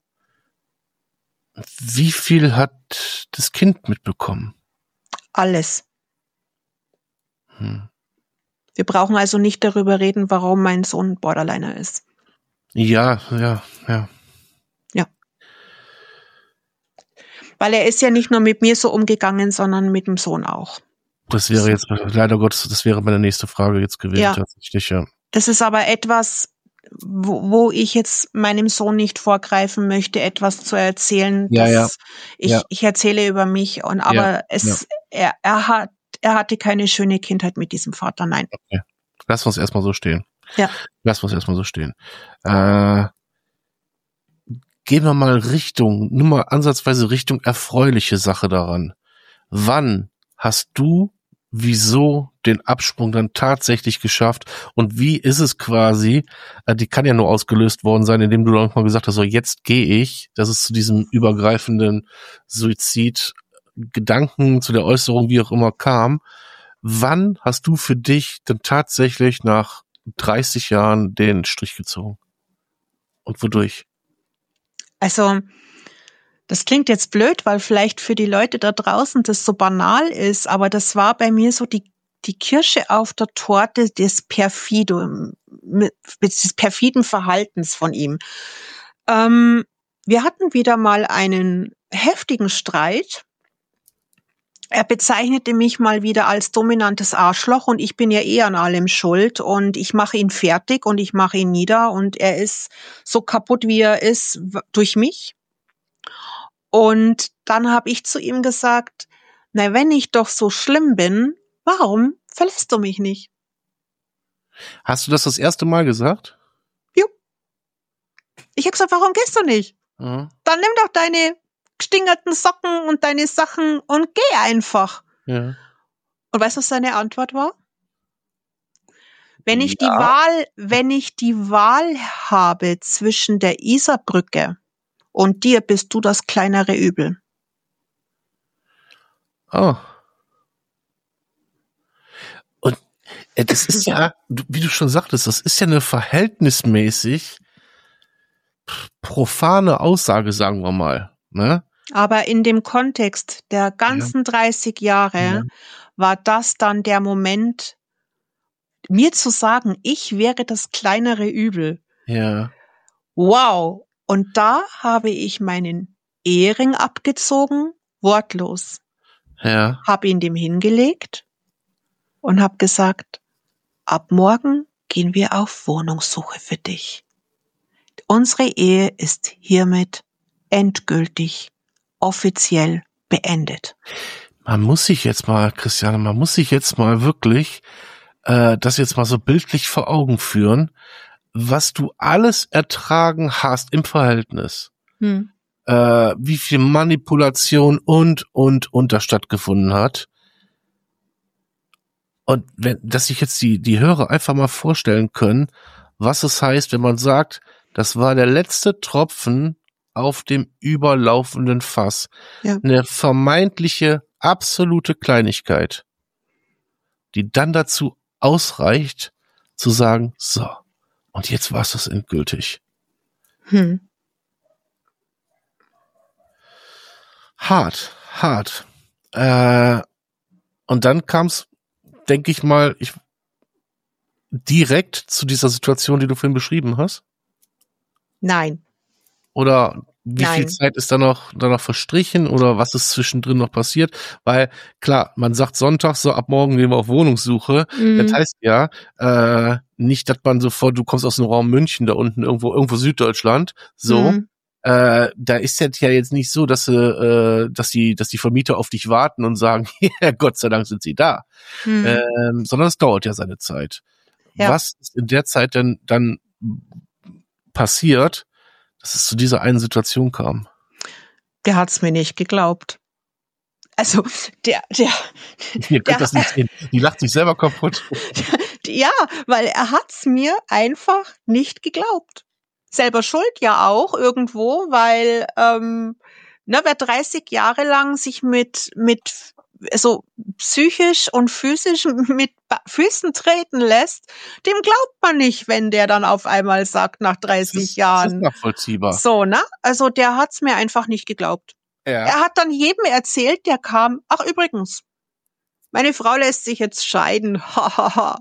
[SPEAKER 1] wie viel hat das Kind mitbekommen?
[SPEAKER 2] Alles.
[SPEAKER 1] Hm.
[SPEAKER 2] Wir brauchen also nicht darüber reden, warum mein Sohn Borderliner ist.
[SPEAKER 1] Ja, ja, ja.
[SPEAKER 2] Ja. Weil er ist ja nicht nur mit mir so umgegangen, sondern mit dem Sohn auch.
[SPEAKER 1] Das wäre jetzt, leider Gottes, das wäre meine nächste Frage jetzt gewesen,
[SPEAKER 2] Ja.
[SPEAKER 1] tatsächlich, ja.
[SPEAKER 2] Das ist aber etwas, wo, wo ich jetzt meinem Sohn nicht vorgreifen möchte, etwas zu erzählen.
[SPEAKER 1] Ja, ja.
[SPEAKER 2] dass ich,
[SPEAKER 1] Ja.
[SPEAKER 2] ich erzähle über mich und aber
[SPEAKER 1] Ja,
[SPEAKER 2] es, er, er hat, er hatte keine schöne Kindheit mit diesem Vater, nein.
[SPEAKER 1] Okay. Lass uns erstmal so stehen.
[SPEAKER 2] Ja.
[SPEAKER 1] Lass uns erstmal so stehen. Äh, gehen wir mal Richtung, nur mal ansatzweise Richtung erfreuliche Sache daran. Wann hast du, wieso den Absprung dann tatsächlich geschafft und wie ist es quasi, äh, die kann ja nur ausgelöst worden sein, indem du dann mal gesagt hast, so jetzt gehe ich, dass es zu diesem übergreifenden Suizid, Gedanken, zu der Äußerung, wie auch immer kam. wann hast du für dich denn tatsächlich nach dreißig Jahren den Strich gezogen? Und wodurch?
[SPEAKER 2] Also, das klingt jetzt blöd, weil vielleicht für die Leute da draußen das so banal ist, aber das war bei mir so die, die Kirsche auf der Torte des Perfidum, des perfiden Verhaltens von ihm. Ähm, wir hatten wieder mal einen heftigen Streit. Er bezeichnete mich mal wieder als dominantes Arschloch und ich bin ja eh an allem schuld und ich mache ihn fertig und ich mache ihn nieder und er ist so kaputt, wie er ist, w- durch mich. Und dann habe ich zu ihm gesagt, na, wenn ich doch so schlimm bin, warum verlässt du mich nicht?
[SPEAKER 1] Hast du das das erste Mal gesagt?
[SPEAKER 2] Jo. Ich habe gesagt, warum gehst du nicht?
[SPEAKER 1] Ja.
[SPEAKER 2] Dann nimm doch deine gestingerten Socken und deine Sachen und geh einfach.
[SPEAKER 1] Ja.
[SPEAKER 2] Und weißt du, was seine Antwort war? Wenn ich die
[SPEAKER 1] Ja.
[SPEAKER 2] Wahl, wenn ich die Wahl habe zwischen der Isarbrücke und dir, bist du das kleinere Übel.
[SPEAKER 1] Oh. Und äh, das ist ja, du- wie du schon sagtest, das ist ja eine verhältnismäßig profane Aussage, sagen wir mal. Ne?
[SPEAKER 2] Aber in dem Kontext der ganzen dreißig Jahre
[SPEAKER 1] Ja.
[SPEAKER 2] war das dann der Moment, mir zu sagen, ich wäre das kleinere Übel.
[SPEAKER 1] Ja.
[SPEAKER 2] Wow. Und da habe ich meinen Ehering abgezogen, wortlos,
[SPEAKER 1] Ja.
[SPEAKER 2] habe ihn dem hingelegt und habe gesagt, ab morgen gehen wir auf Wohnungssuche für dich. Unsere Ehe ist hiermit endgültig, offiziell beendet.
[SPEAKER 1] Man muss sich jetzt mal, Christiane, man muss sich jetzt mal wirklich äh, das jetzt mal so bildlich vor Augen führen, was du alles ertragen hast im Verhältnis.
[SPEAKER 2] Hm.
[SPEAKER 1] Äh, wie viel Manipulation und, und, und da stattgefunden hat. Und wenn, dass sich jetzt die, die Hörer einfach mal vorstellen können, was es heißt, wenn man sagt, das war der letzte Tropfen auf dem überlaufenden Fass.
[SPEAKER 2] Ja.
[SPEAKER 1] Eine vermeintliche, absolute Kleinigkeit, die dann dazu ausreicht, zu sagen, so, und jetzt war es endgültig.
[SPEAKER 2] Hm.
[SPEAKER 1] Hart, hart. Äh, und dann kam es, denke ich mal, ich, direkt zu dieser Situation, die du vorhin beschrieben hast?
[SPEAKER 2] Nein.
[SPEAKER 1] Oder wie
[SPEAKER 2] Nein.
[SPEAKER 1] viel Zeit ist da noch, da noch verstrichen oder was ist zwischendrin noch passiert? Weil, klar, man sagt Sonntag, so ab morgen gehen wir auf Wohnungssuche.
[SPEAKER 2] Mhm.
[SPEAKER 1] Das heißt ja, äh, nicht, dass man sofort, du kommst aus dem Raum München, da unten irgendwo, irgendwo Süddeutschland, so.
[SPEAKER 2] Mhm.
[SPEAKER 1] Äh, da ist es ja jetzt nicht so, dass sie, äh, dass die, dass die Vermieter auf dich warten und sagen, ja, Gott sei Dank sind sie da.
[SPEAKER 2] Mhm.
[SPEAKER 1] Ähm, sondern es dauert ja seine Zeit.
[SPEAKER 2] Ja.
[SPEAKER 1] Was ist in der Zeit denn dann passiert, dass es zu dieser einen Situation kam?
[SPEAKER 2] Der hat's mir nicht geglaubt. Also, der, der,
[SPEAKER 1] Ihr könnt
[SPEAKER 2] der,
[SPEAKER 1] das nicht sehen. Die lacht sich selber kaputt.
[SPEAKER 2] ja, weil er hat's mir einfach nicht geglaubt. Selber schuld ja auch irgendwo, weil, ähm, ne, wer dreißig Jahre lang sich mit, mit, also psychisch und physisch mit Ba- Füßen treten lässt, dem glaubt man nicht, wenn der dann auf einmal sagt, nach
[SPEAKER 1] Das
[SPEAKER 2] dreißig
[SPEAKER 1] ist, das ist
[SPEAKER 2] Jahren.
[SPEAKER 1] nachvollziehbar.
[SPEAKER 2] So, ne? Also der hat's mir einfach nicht geglaubt.
[SPEAKER 1] Ja.
[SPEAKER 2] Er hat dann jedem erzählt, der kam, ach übrigens, meine Frau lässt sich jetzt scheiden. Hahaha.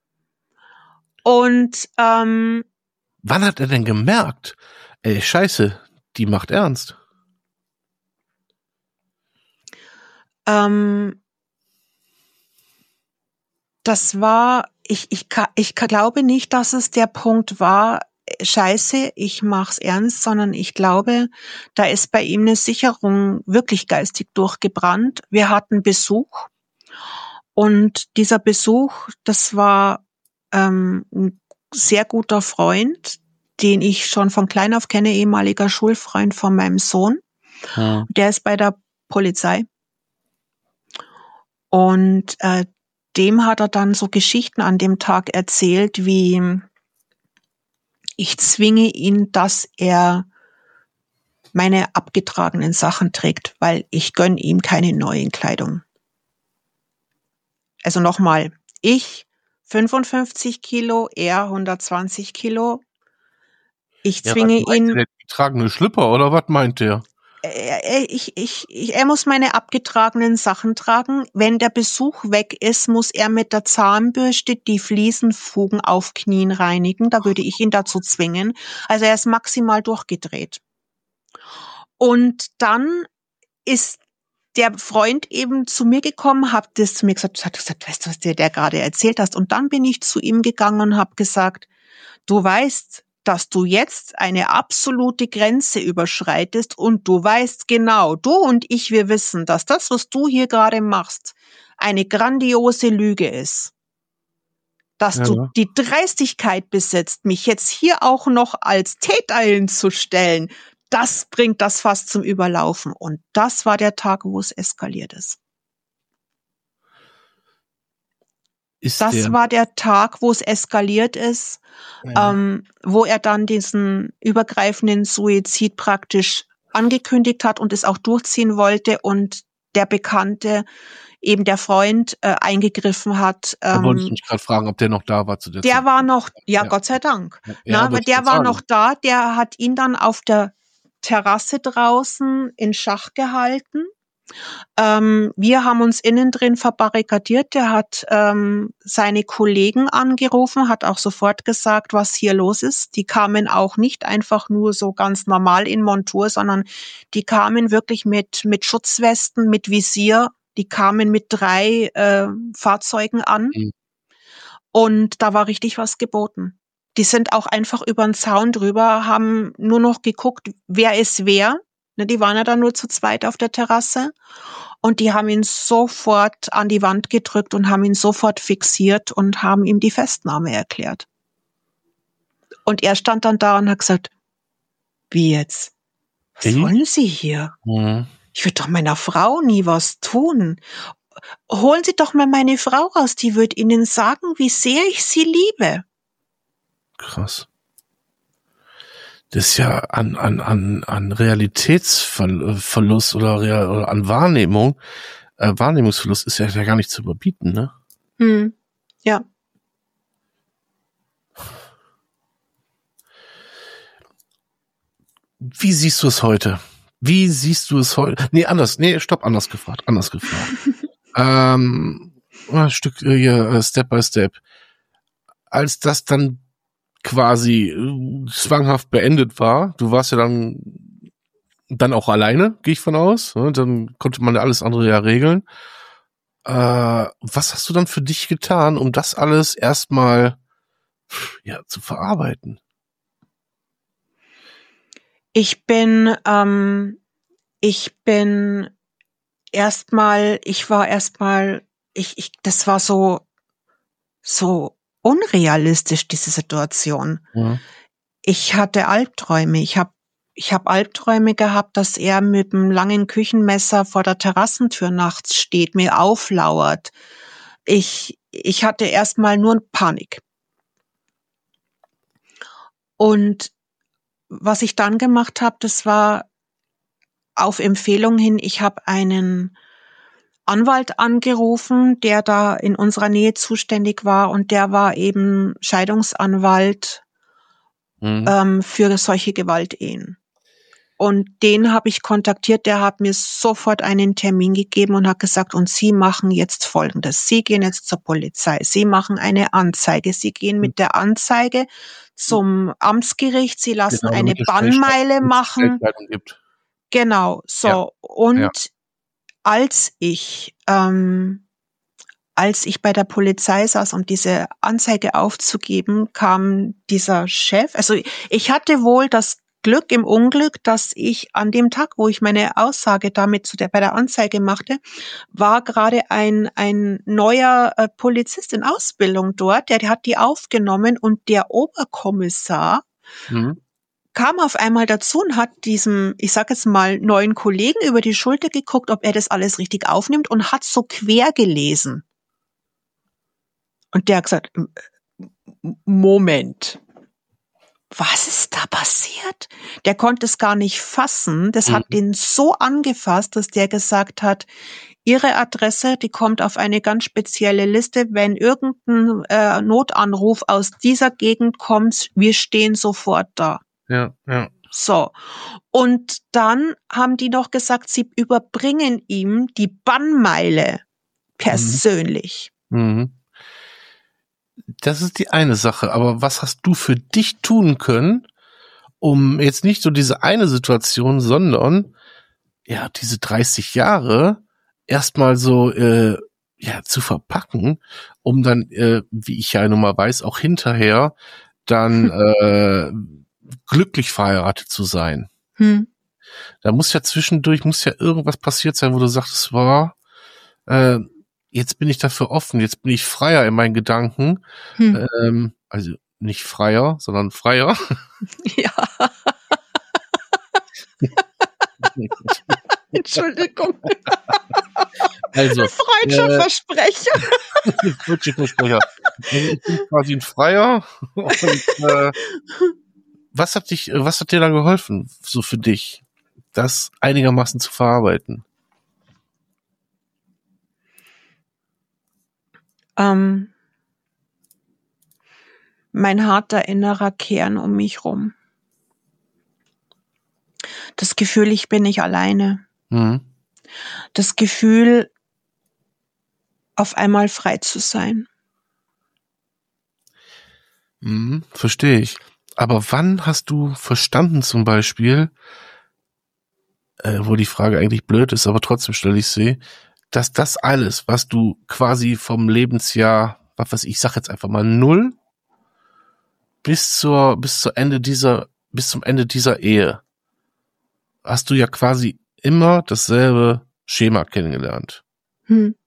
[SPEAKER 2] Und ähm,
[SPEAKER 1] Wann hat er denn gemerkt? Ey, scheiße, die macht ernst.
[SPEAKER 2] ähm, das war, ich, ich, ka- ich ka- glaube nicht, dass es der Punkt war, äh, scheiße, ich mach's ernst, sondern ich glaube, da ist bei ihm eine Sicherung wirklich geistig durchgebrannt. Wir hatten Besuch und dieser Besuch, das war ähm, ein sehr guter Freund, den ich schon von klein auf kenne, ehemaliger Schulfreund von meinem Sohn.
[SPEAKER 1] Hm.
[SPEAKER 2] Der ist bei der Polizei. Und äh, dem hat er dann so Geschichten an dem Tag erzählt, wie ich zwinge ihn, dass er meine abgetragenen Sachen trägt, weil ich gönne ihm keine neuen Kleidung. also nochmal, ich fünfundfünfzig Kilo, er hundertzwanzig Kilo. Ich
[SPEAKER 1] Ja, was
[SPEAKER 2] zwinge
[SPEAKER 1] meint
[SPEAKER 2] ihn,
[SPEAKER 1] der? Die tragen eine Schlüpper oder was meint der?
[SPEAKER 2] er, er- ich, ich, ich, er muss meine abgetragenen Sachen tragen. Wenn der Besuch weg ist, muss er mit der Zahnbürste die Fliesenfugen auf Knien reinigen. Da würde ich ihn dazu zwingen. Also er ist maximal durchgedreht. Und dann ist der Freund eben zu mir gekommen, hat das zu mir gesagt, hat gesagt, weißt du, was dir der gerade erzählt hast? Und dann bin ich zu ihm gegangen und habe gesagt, du weißt, dass du jetzt eine absolute Grenze überschreitest und du weißt genau, du und ich, wir wissen, dass das, was du hier gerade machst, eine grandiose Lüge ist. Dass du
[SPEAKER 1] Ja.
[SPEAKER 2] die Dreistigkeit besitzt, mich jetzt hier auch noch als Täterin zu stellen, das bringt das Fass zum Überlaufen. Und das war der Tag, wo es eskaliert ist.
[SPEAKER 1] Ist
[SPEAKER 2] Das
[SPEAKER 1] der.
[SPEAKER 2] war der Tag, wo es eskaliert ist,
[SPEAKER 1] Ja.
[SPEAKER 2] ähm, wo er dann diesen übergreifenden Suizid praktisch angekündigt hat und es auch durchziehen wollte und der Bekannte, eben der Freund, äh, eingegriffen hat.
[SPEAKER 1] Da wollte ich
[SPEAKER 2] Ähm,
[SPEAKER 1] mich gerade fragen, ob der noch da war zu der
[SPEAKER 2] der
[SPEAKER 1] Zeit.
[SPEAKER 2] war noch, ja,
[SPEAKER 1] Ja,
[SPEAKER 2] Gott sei Dank,
[SPEAKER 1] ja,
[SPEAKER 2] na,
[SPEAKER 1] ja,
[SPEAKER 2] aber
[SPEAKER 1] wollte ich
[SPEAKER 2] der
[SPEAKER 1] grad
[SPEAKER 2] war
[SPEAKER 1] sagen.
[SPEAKER 2] noch da, der hat ihn dann auf der Terrasse draußen in Schach gehalten. Ähm, wir haben uns innen drin verbarrikadiert. Der hat ähm, seine Kollegen angerufen, hat auch sofort gesagt, was hier los ist. Die kamen auch nicht einfach nur so ganz normal in Montur, sondern die kamen wirklich mit mit Schutzwesten, mit Visier. Die kamen mit drei äh, Fahrzeugen an
[SPEAKER 1] Mhm.
[SPEAKER 2] und da war richtig was geboten. Die sind auch einfach über den Zaun drüber, haben nur noch geguckt, wer ist wer. Ne, die waren ja dann nur zu zweit auf der Terrasse. Und die haben ihn sofort an die Wand gedrückt und haben ihn sofort fixiert und haben ihm die Festnahme erklärt. Und er stand dann da und hat gesagt, wie jetzt? Was
[SPEAKER 1] Ich?
[SPEAKER 2] wollen Sie hier?
[SPEAKER 1] Mhm.
[SPEAKER 2] Ich würde doch meiner Frau nie was tun. Holen Sie doch mal meine Frau raus, die wird Ihnen sagen, wie sehr ich sie liebe.
[SPEAKER 1] Krass. Das ist ja an, an, an, an Realitätsverlust oder, Real, oder an Wahrnehmung, äh, Wahrnehmungsverlust ist ja, ja gar nicht zu überbieten, ne?
[SPEAKER 2] Hm. Ja.
[SPEAKER 1] Wie siehst du es heute? Wie siehst du es heute? Nee, anders, nee, stopp, anders gefragt, anders gefragt. ähm, ein Stück äh, hier, äh, Step by Step. Als das dann quasi äh, zwanghaft beendet war, du warst ja dann dann auch alleine, gehe ich von aus, ne? Dann konnte man ja alles andere ja regeln. Äh, was hast du dann für dich getan, um das alles erstmal ja zu verarbeiten?
[SPEAKER 2] Ich bin, ähm, ich bin erstmal, ich war erstmal, ich, ich, das war so, so unrealistisch, diese Situation.
[SPEAKER 1] Ja.
[SPEAKER 2] Ich hatte Albträume. Ich habe ich hab Albträume gehabt, dass er mit einem langen Küchenmesser vor der Terrassentür nachts steht, mir auflauert. Ich, ich hatte erstmal nur Panik. Und was ich dann gemacht habe, das war auf Empfehlung hin, ich habe einen Anwalt angerufen, der da in unserer Nähe zuständig war und der war eben Scheidungsanwalt
[SPEAKER 1] Mhm.
[SPEAKER 2] ähm, für solche Gewaltehen. Und den habe ich kontaktiert, der hat mir sofort einen Termin gegeben und hat gesagt, und Sie machen jetzt Folgendes. Sie gehen jetzt zur Polizei, Sie machen eine Anzeige, Sie gehen mit der Anzeige zum Amtsgericht, Sie lassen
[SPEAKER 1] Genau,
[SPEAKER 2] eine
[SPEAKER 1] damit es keine
[SPEAKER 2] Bannmeile machen.
[SPEAKER 1] Streitschlichtung gibt.
[SPEAKER 2] Genau,
[SPEAKER 1] Ja,
[SPEAKER 2] so. Und
[SPEAKER 1] ja.
[SPEAKER 2] als ich, ähm, als ich bei der Polizei saß, um diese Anzeige aufzugeben, kam dieser Chef. Also ich hatte wohl das Glück im Unglück, dass ich an dem Tag, wo ich meine Aussage damit zu der, bei der Anzeige machte, war gerade ein, ein neuer äh, Polizist in Ausbildung dort, der, der hat die aufgenommen und der Oberkommissar
[SPEAKER 1] Mhm.
[SPEAKER 2] kam auf einmal dazu und hat diesem, ich sag jetzt mal, neuen Kollegen über die Schulter geguckt, ob er das alles richtig aufnimmt und hat so quer gelesen. Und der hat gesagt, Moment, was ist da passiert? Der konnte es gar nicht fassen. Das
[SPEAKER 1] Mhm.
[SPEAKER 2] hat ihn so angefasst, dass der gesagt hat, Ihre Adresse, die kommt auf eine ganz spezielle Liste. Wenn irgendein äh, Notanruf aus dieser Gegend kommt, wir stehen sofort da.
[SPEAKER 1] Ja, ja.
[SPEAKER 2] So. Und dann haben die noch gesagt, sie überbringen ihm die Bannmeile persönlich.
[SPEAKER 1] Mhm. Das ist die eine Sache. Aber was hast du für dich tun können, um jetzt nicht so diese eine Situation, sondern ja diese dreißig Jahre erstmal so äh, ja zu verpacken, um dann, äh, wie ich ja nun mal weiß, auch hinterher dann äh, glücklich verheiratet zu sein.
[SPEAKER 2] Hm.
[SPEAKER 1] Da muss ja zwischendurch, muss ja irgendwas passiert sein, wo du sagtest, war, äh, jetzt bin ich dafür offen, jetzt bin ich freier in meinen Gedanken.
[SPEAKER 2] Hm.
[SPEAKER 1] Ähm, also nicht freier, sondern freier.
[SPEAKER 2] Ja. Entschuldigung.
[SPEAKER 1] Also,
[SPEAKER 2] Freudscher
[SPEAKER 1] äh,
[SPEAKER 2] Versprecher.
[SPEAKER 1] Freudscher Versprecher. Also ich bin quasi ein Freier. Und, äh, was hat dich, was hat dir da geholfen, so für dich, das einigermaßen zu verarbeiten?
[SPEAKER 2] Ähm, mein harter innerer Kern um mich rum. Das Gefühl, ich bin nicht alleine.
[SPEAKER 1] Mhm.
[SPEAKER 2] Das Gefühl, auf einmal frei zu sein.
[SPEAKER 1] Mhm, verstehe ich. Aber wann hast du verstanden zum Beispiel, äh, wo die Frage eigentlich blöd ist, aber trotzdem stelle ich sie, dass das alles, was du quasi vom Lebensjahr, was weiß ich, ich sag jetzt einfach mal null, bis zur, bis zur Ende dieser, bis zum Ende dieser Ehe, hast du ja quasi immer dasselbe Schema kennengelernt.
[SPEAKER 2] Hm.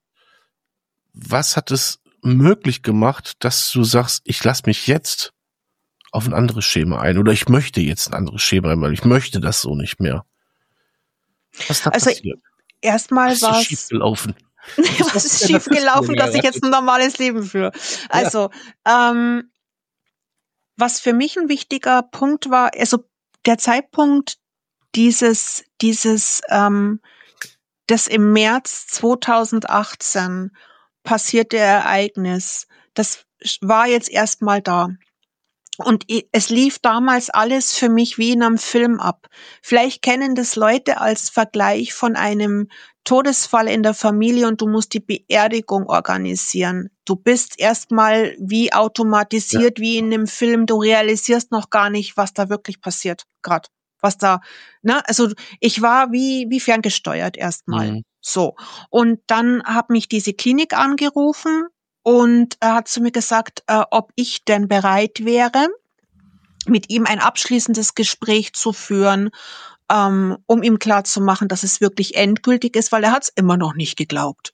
[SPEAKER 1] Was hat es möglich gemacht, dass du sagst, ich lasse mich jetzt auf ein anderes Schema ein oder ich möchte jetzt ein anderes Schema ein, weil ich möchte das so nicht mehr? Was ist da
[SPEAKER 2] Also
[SPEAKER 1] passiert?
[SPEAKER 2] erstmal war
[SPEAKER 1] Was ist
[SPEAKER 2] es
[SPEAKER 1] schiefgelaufen?
[SPEAKER 2] was ist schiefgelaufen, dass ich jetzt ein normales Leben führe. Also ähm, was für mich ein wichtiger Punkt war, also der Zeitpunkt dieses dieses ähm, das im März zweitausendachtzehn passierte Ereignis, das war jetzt erstmal da. Und es lief damals alles für mich wie in einem Film ab. Vielleicht kennen das Leute als Vergleich von einem Todesfall in der Familie und du musst die Beerdigung organisieren. Du bist erstmal wie automatisiert, ja, wie in einem Film. Du realisierst noch gar nicht, was da wirklich passiert gerade. Was da, ne? Also ich war wie, wie ferngesteuert erstmal. Mhm. So. Und dann hat mich diese Klinik angerufen. Und er hat zu mir gesagt, äh, ob ich denn bereit wäre, mit ihm ein abschließendes Gespräch zu führen, ähm, um ihm klarzumachen, dass es wirklich endgültig ist, weil er hat es immer noch nicht geglaubt.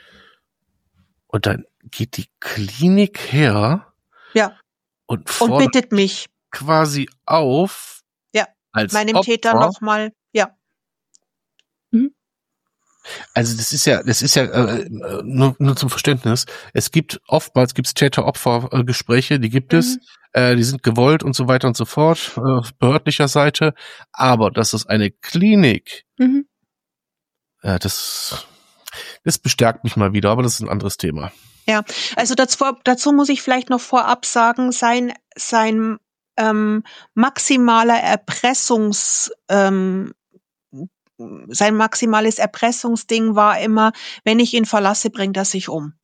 [SPEAKER 1] Und dann geht die Klinik her,
[SPEAKER 2] ja,
[SPEAKER 1] und,
[SPEAKER 2] und bittet mich
[SPEAKER 1] quasi auf,
[SPEAKER 2] ja,
[SPEAKER 1] als
[SPEAKER 2] meinem
[SPEAKER 1] Opfer,
[SPEAKER 2] Täter nochmal, ja. Mhm.
[SPEAKER 1] Also das ist ja, das ist ja äh, nur, nur zum Verständnis. Es gibt oftmals gibt's Täter-Opfer-Gespräche, die gibt mhm. es, äh, die sind gewollt und so weiter und so fort, äh, auf behördlicher Seite. Aber das ist eine Klinik. Mhm. Äh, das, das bestärkt mich mal wieder, aber das ist ein anderes Thema.
[SPEAKER 2] Ja, also dazu, dazu muss ich vielleicht noch vorab sagen, sein sein ähm, maximaler Erpressungs ähm, sein maximales Erpressungsding war immer, wenn ich ihn verlasse, bringt er sich um.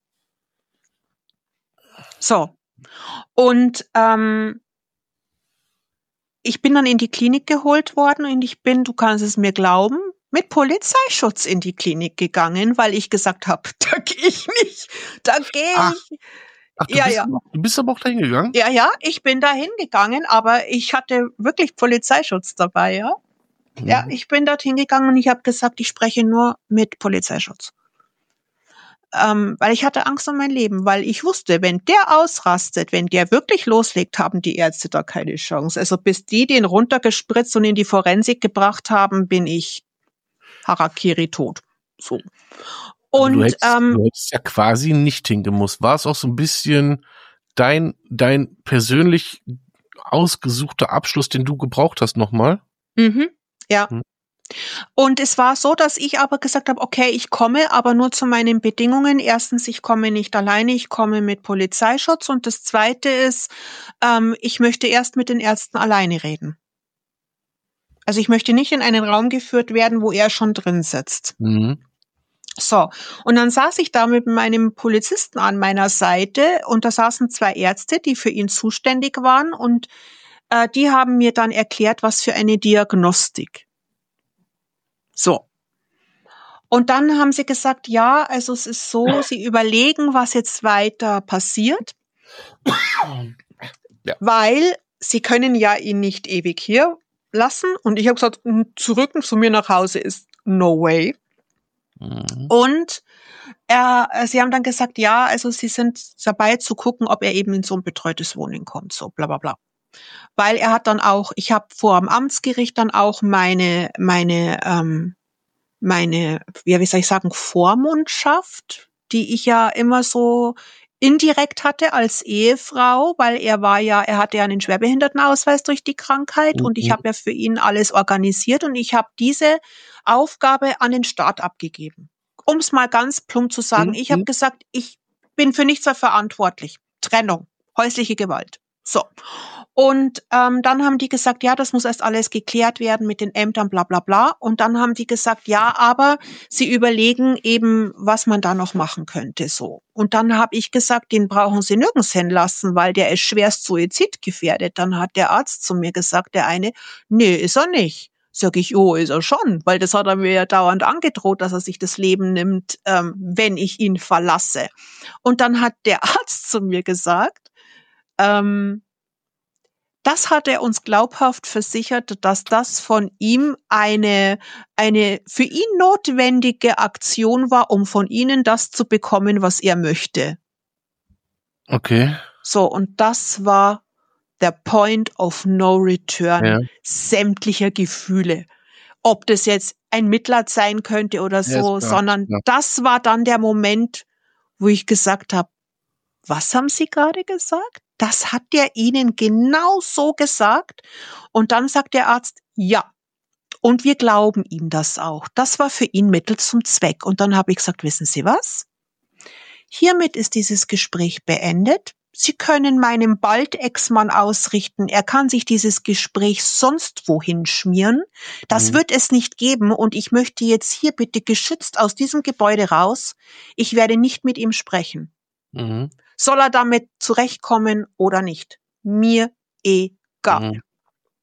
[SPEAKER 2] So. Und ähm, ich bin dann in die Klinik geholt worden und ich bin, du kannst es mir glauben, mit Polizeischutz in die Klinik gegangen, weil ich gesagt habe, da gehe ich nicht, da gehe ich.
[SPEAKER 1] Ach, du,
[SPEAKER 2] ja,
[SPEAKER 1] bist
[SPEAKER 2] ja.
[SPEAKER 1] Aber, du bist aber auch dahin gegangen?
[SPEAKER 2] Ja, ja, ich bin da hingegangen, aber ich hatte wirklich Polizeischutz dabei, ja. Mhm. Ja, ich bin dorthin gegangen und ich habe gesagt, ich spreche nur mit Polizeischutz. Ähm, weil ich hatte Angst um mein Leben, weil ich wusste, wenn der ausrastet, wenn der wirklich loslegt, haben die Ärzte da keine Chance. Also bis die den runtergespritzt und in die Forensik gebracht haben, bin ich Harakiri tot. So. Und
[SPEAKER 1] du hättest,
[SPEAKER 2] ähm,
[SPEAKER 1] du hättest ja quasi nicht hingemusst. War es auch so ein bisschen dein dein persönlich ausgesuchter Abschluss, den du gebraucht hast nochmal?
[SPEAKER 2] Mhm, ja. Hm. Und es war so, dass ich aber gesagt habe, okay, ich komme, aber nur zu meinen Bedingungen. Erstens, ich komme nicht alleine, ich komme mit Polizeischutz. Und das Zweite ist, ähm, ich möchte erst mit den Ärzten alleine reden. Also ich möchte nicht in einen Raum geführt werden, wo er schon drin sitzt.
[SPEAKER 1] Mhm.
[SPEAKER 2] So, und dann saß ich da mit meinem Polizisten an meiner Seite und da saßen zwei Ärzte, die für ihn zuständig waren und äh, die haben mir dann erklärt, was für eine Diagnostik. So. Und dann haben sie gesagt, ja, also es ist so, sie überlegen, was jetzt weiter passiert,
[SPEAKER 1] Ja.
[SPEAKER 2] weil sie können ja ihn nicht ewig hier lassen. Und ich habe gesagt, zurück zu mir nach Hause ist no way.
[SPEAKER 1] Mhm.
[SPEAKER 2] Und er, sie haben dann gesagt, ja, also sie sind dabei zu gucken, ob er eben in so ein betreutes Wohnen kommt, so bla bla bla. Weil er hat dann auch, ich habe vor dem Amtsgericht dann auch meine, meine, ähm, meine, ja, wie soll ich sagen, Vormundschaft, die ich ja immer so indirekt hatte als Ehefrau, weil er war ja, er hatte ja einen Schwerbehindertenausweis durch die Krankheit und ich
[SPEAKER 1] Mhm.
[SPEAKER 2] habe ja für ihn alles organisiert und ich habe diese Aufgabe an den Staat abgegeben. Um es mal ganz plump zu sagen, ich habe
[SPEAKER 1] Mhm.
[SPEAKER 2] gesagt, ich bin für nichts mehr verantwortlich. Trennung, häusliche Gewalt. So. Und ähm, dann haben die gesagt, ja, das muss erst alles geklärt werden mit den Ämtern, bla bla bla. Und dann haben die gesagt, ja, aber sie überlegen eben, was man da noch machen könnte. So. Und dann habe ich gesagt, den brauchen sie nirgends hinlassen, weil der ist schwerst suizidgefährdet. Dann hat der Arzt zu mir gesagt, der eine, nee, ist er nicht. Sag ich, oh, ist er schon, weil das hat er mir ja dauernd angedroht, dass er sich das Leben nimmt, ähm, wenn ich ihn verlasse. Und dann hat der Arzt zu mir gesagt, ähm, das hat er uns glaubhaft versichert, dass das von ihm eine, eine für ihn notwendige Aktion war, um von ihnen das zu bekommen, was er möchte.
[SPEAKER 1] Okay.
[SPEAKER 2] So, und das war der Point of No Return
[SPEAKER 1] Ja.
[SPEAKER 2] sämtlicher Gefühle. Ob das jetzt ein Mitleid sein könnte oder
[SPEAKER 1] Ja, ist
[SPEAKER 2] so,
[SPEAKER 1] klar.
[SPEAKER 2] sondern
[SPEAKER 1] Ja.
[SPEAKER 2] das war dann der Moment, wo ich gesagt habe, was haben Sie gerade gesagt? Das hat der Ihnen genau so gesagt. Und dann sagt der Arzt, ja. Und wir glauben ihm das auch. Das war für ihn Mittel zum Zweck. Und dann habe ich gesagt, wissen Sie was? Hiermit ist dieses Gespräch beendet. Sie können meinem bald Ex-Mann ausrichten, er kann sich dieses Gespräch sonst wohin schmieren. Das
[SPEAKER 1] Mhm.
[SPEAKER 2] wird es nicht geben und ich möchte jetzt hier bitte geschützt aus diesem Gebäude raus. Ich werde nicht mit ihm sprechen.
[SPEAKER 1] Mhm.
[SPEAKER 2] Soll er damit zurechtkommen oder nicht? Mir egal.
[SPEAKER 1] Mhm.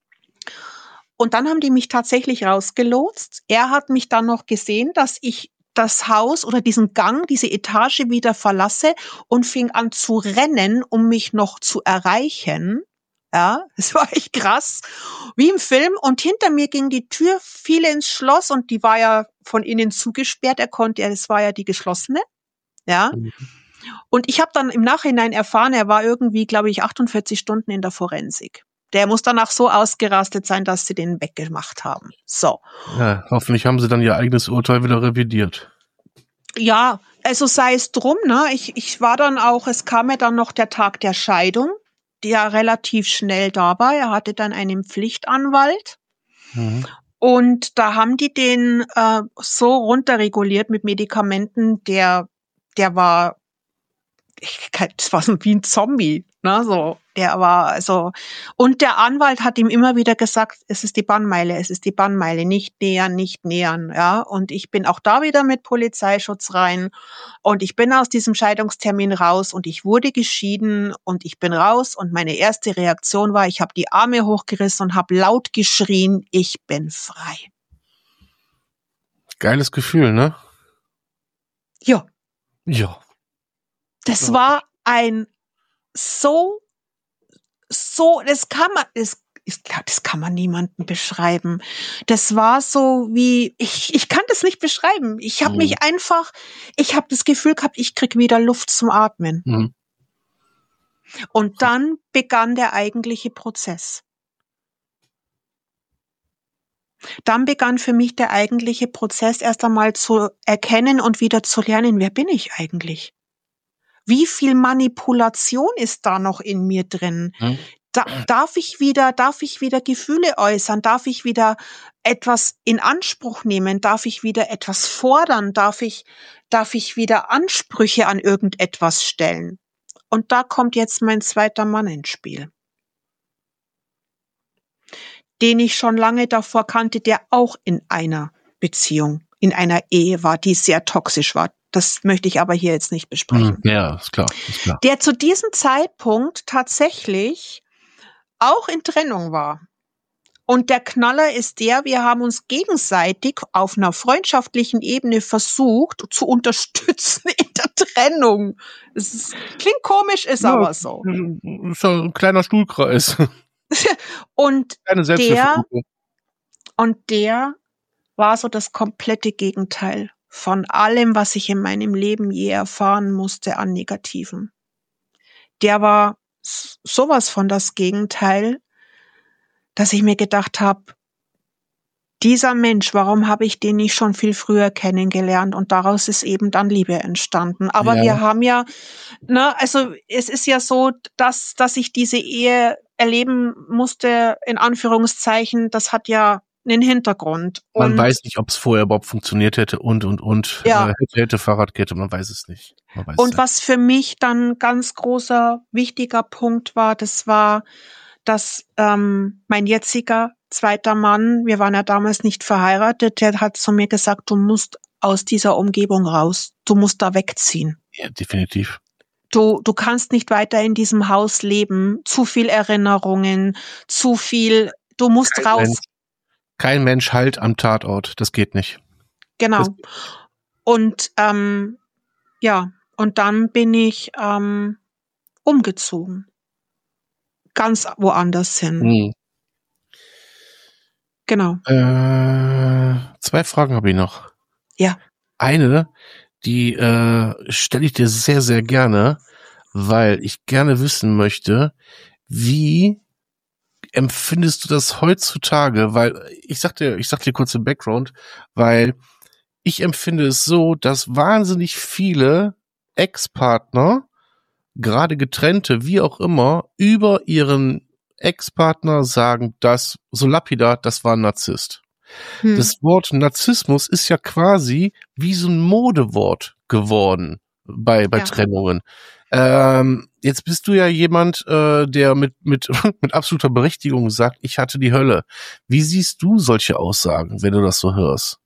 [SPEAKER 2] Und dann haben die mich tatsächlich rausgelotst. Er hat mich dann noch gesehen, dass ich das Haus oder diesen Gang, diese Etage wieder verlasse und fing an zu rennen, um mich noch zu erreichen. Ja, das war echt krass. Wie im Film. Und hinter mir ging die Tür, fiel ins Schloss und die war ja von innen zugesperrt. Er konnte, es war ja die geschlossene. Ja.
[SPEAKER 1] Mhm.
[SPEAKER 2] Und ich habe dann im Nachhinein erfahren, er war irgendwie, glaube ich, achtundvierzig Stunden in der Forensik. Der muss danach so ausgerastet sein, dass sie den weggemacht haben. So.
[SPEAKER 1] Ja, hoffentlich haben sie dann ihr eigenes Urteil wieder revidiert.
[SPEAKER 2] Ja, also sei es drum, ne? Ich, ich war dann auch, es kam mir dann noch der Tag der Scheidung, der relativ schnell da war. Er hatte dann einen Pflichtanwalt.
[SPEAKER 1] Mhm.
[SPEAKER 2] Und da haben die den äh, so runterreguliert mit Medikamenten, der, der war, ich, das war so wie ein Zombie, ne, so. Der war, also, und der Anwalt hat ihm immer wieder gesagt, es ist die Bannmeile, es ist die Bannmeile, nicht nähern, nicht nähern, ja. Und ich bin auch da wieder mit Polizeischutz rein und ich bin aus diesem Scheidungstermin raus und ich wurde geschieden und ich bin raus und meine erste Reaktion war, ich habe die Arme hochgerissen und habe laut geschrien, ich bin frei.
[SPEAKER 1] Geiles Gefühl, ne?
[SPEAKER 2] Ja.
[SPEAKER 1] Ja.
[SPEAKER 2] Das
[SPEAKER 1] Ja.
[SPEAKER 2] war ein so, so, das kann man, das, ich glaube, das kann man niemandem beschreiben. Das war so wie, ich, ich kann das nicht beschreiben. Ich habe
[SPEAKER 1] Mhm.
[SPEAKER 2] mich einfach, ich habe das Gefühl gehabt, ich krieg wieder Luft zum Atmen.
[SPEAKER 1] Mhm.
[SPEAKER 2] Und dann begann der eigentliche Prozess. Dann begann für mich der eigentliche Prozess, erst einmal zu erkennen und wieder zu lernen, wer bin ich eigentlich? Wie viel Manipulation ist da noch in mir drin?
[SPEAKER 1] Mhm.
[SPEAKER 2] Da, darf ich wieder, darf ich wieder Gefühle äußern? Darf ich wieder etwas in Anspruch nehmen? Darf ich wieder etwas fordern? Darf ich, darf ich wieder Ansprüche an irgendetwas stellen? Und da kommt jetzt mein zweiter Mann ins Spiel, den ich schon lange davor kannte, der auch in einer Beziehung, in einer Ehe war, die sehr toxisch war. Das möchte ich aber hier jetzt nicht besprechen.
[SPEAKER 1] Ja, ist klar, ist klar.
[SPEAKER 2] Der zu diesem Zeitpunkt tatsächlich auch in Trennung war. Und der Knaller ist der, wir haben uns gegenseitig auf einer freundschaftlichen Ebene versucht zu unterstützen in der Trennung. Es ist, klingt komisch, ist
[SPEAKER 1] Ja,
[SPEAKER 2] aber so.
[SPEAKER 1] Ist ja ein kleiner Stuhlkreis.
[SPEAKER 2] Und
[SPEAKER 1] Keine
[SPEAKER 2] der,
[SPEAKER 1] Selbsthilfegruppe.
[SPEAKER 2] und der war so das komplette Gegenteil von allem, was ich in meinem Leben je erfahren musste an Negativen. Der war s- sowas von das Gegenteil, dass ich mir gedacht habe, dieser Mensch, warum habe ich den nicht schon viel früher kennengelernt? Und daraus ist eben dann Liebe entstanden. Aber
[SPEAKER 1] Ja.
[SPEAKER 2] wir haben ja, ne, also es ist ja so, dass, dass ich diese Ehe erleben musste, in Anführungszeichen, das hat ja einen Hintergrund.
[SPEAKER 1] Man
[SPEAKER 2] Und
[SPEAKER 1] weiß nicht, ob es vorher überhaupt funktioniert hätte und, und, und.
[SPEAKER 2] Ja.
[SPEAKER 1] Äh, hätte, hätte Fahrradkette, man weiß es nicht. Man weiß es
[SPEAKER 2] Und
[SPEAKER 1] nicht.
[SPEAKER 2] was für mich dann ein ganz großer, wichtiger Punkt war, das war, dass ähm, mein jetziger zweiter Mann, wir waren ja damals nicht verheiratet, der hat zu mir gesagt, du musst aus dieser Umgebung raus, du musst da wegziehen.
[SPEAKER 1] Ja, definitiv.
[SPEAKER 2] Du, du kannst nicht weiter in diesem Haus leben, zu viel Erinnerungen, zu viel, du musst
[SPEAKER 1] Kein
[SPEAKER 2] raus.
[SPEAKER 1] Mensch, kein Mensch halt am Tatort, das geht nicht.
[SPEAKER 2] Genau.
[SPEAKER 1] Das-
[SPEAKER 2] Und ähm, ja, und dann bin ich ähm, umgezogen. Ganz woanders hin.
[SPEAKER 1] Hm.
[SPEAKER 2] Genau.
[SPEAKER 1] Äh, zwei Fragen habe ich noch.
[SPEAKER 2] Ja.
[SPEAKER 1] Eine, die äh, stelle ich dir sehr, sehr gerne, weil ich gerne wissen möchte, wie empfindest du das heutzutage? Weil ich sag dir, ich sag dir kurz im Background, weil ich empfinde es so, dass wahnsinnig viele Ex-Partner, gerade getrennte, wie auch immer, über ihren Ex-Partner sagen, dass so lapidar, das war ein Narzisst.
[SPEAKER 2] Hm.
[SPEAKER 1] Das Wort Narzissmus ist ja quasi wie so ein Modewort geworden bei, bei
[SPEAKER 2] Ja.
[SPEAKER 1] Trennungen. Ähm, jetzt bist du ja jemand, äh, der mit, mit, mit absoluter Berechtigung sagt, ich hatte die Hölle. Wie siehst du solche Aussagen, wenn du das so hörst?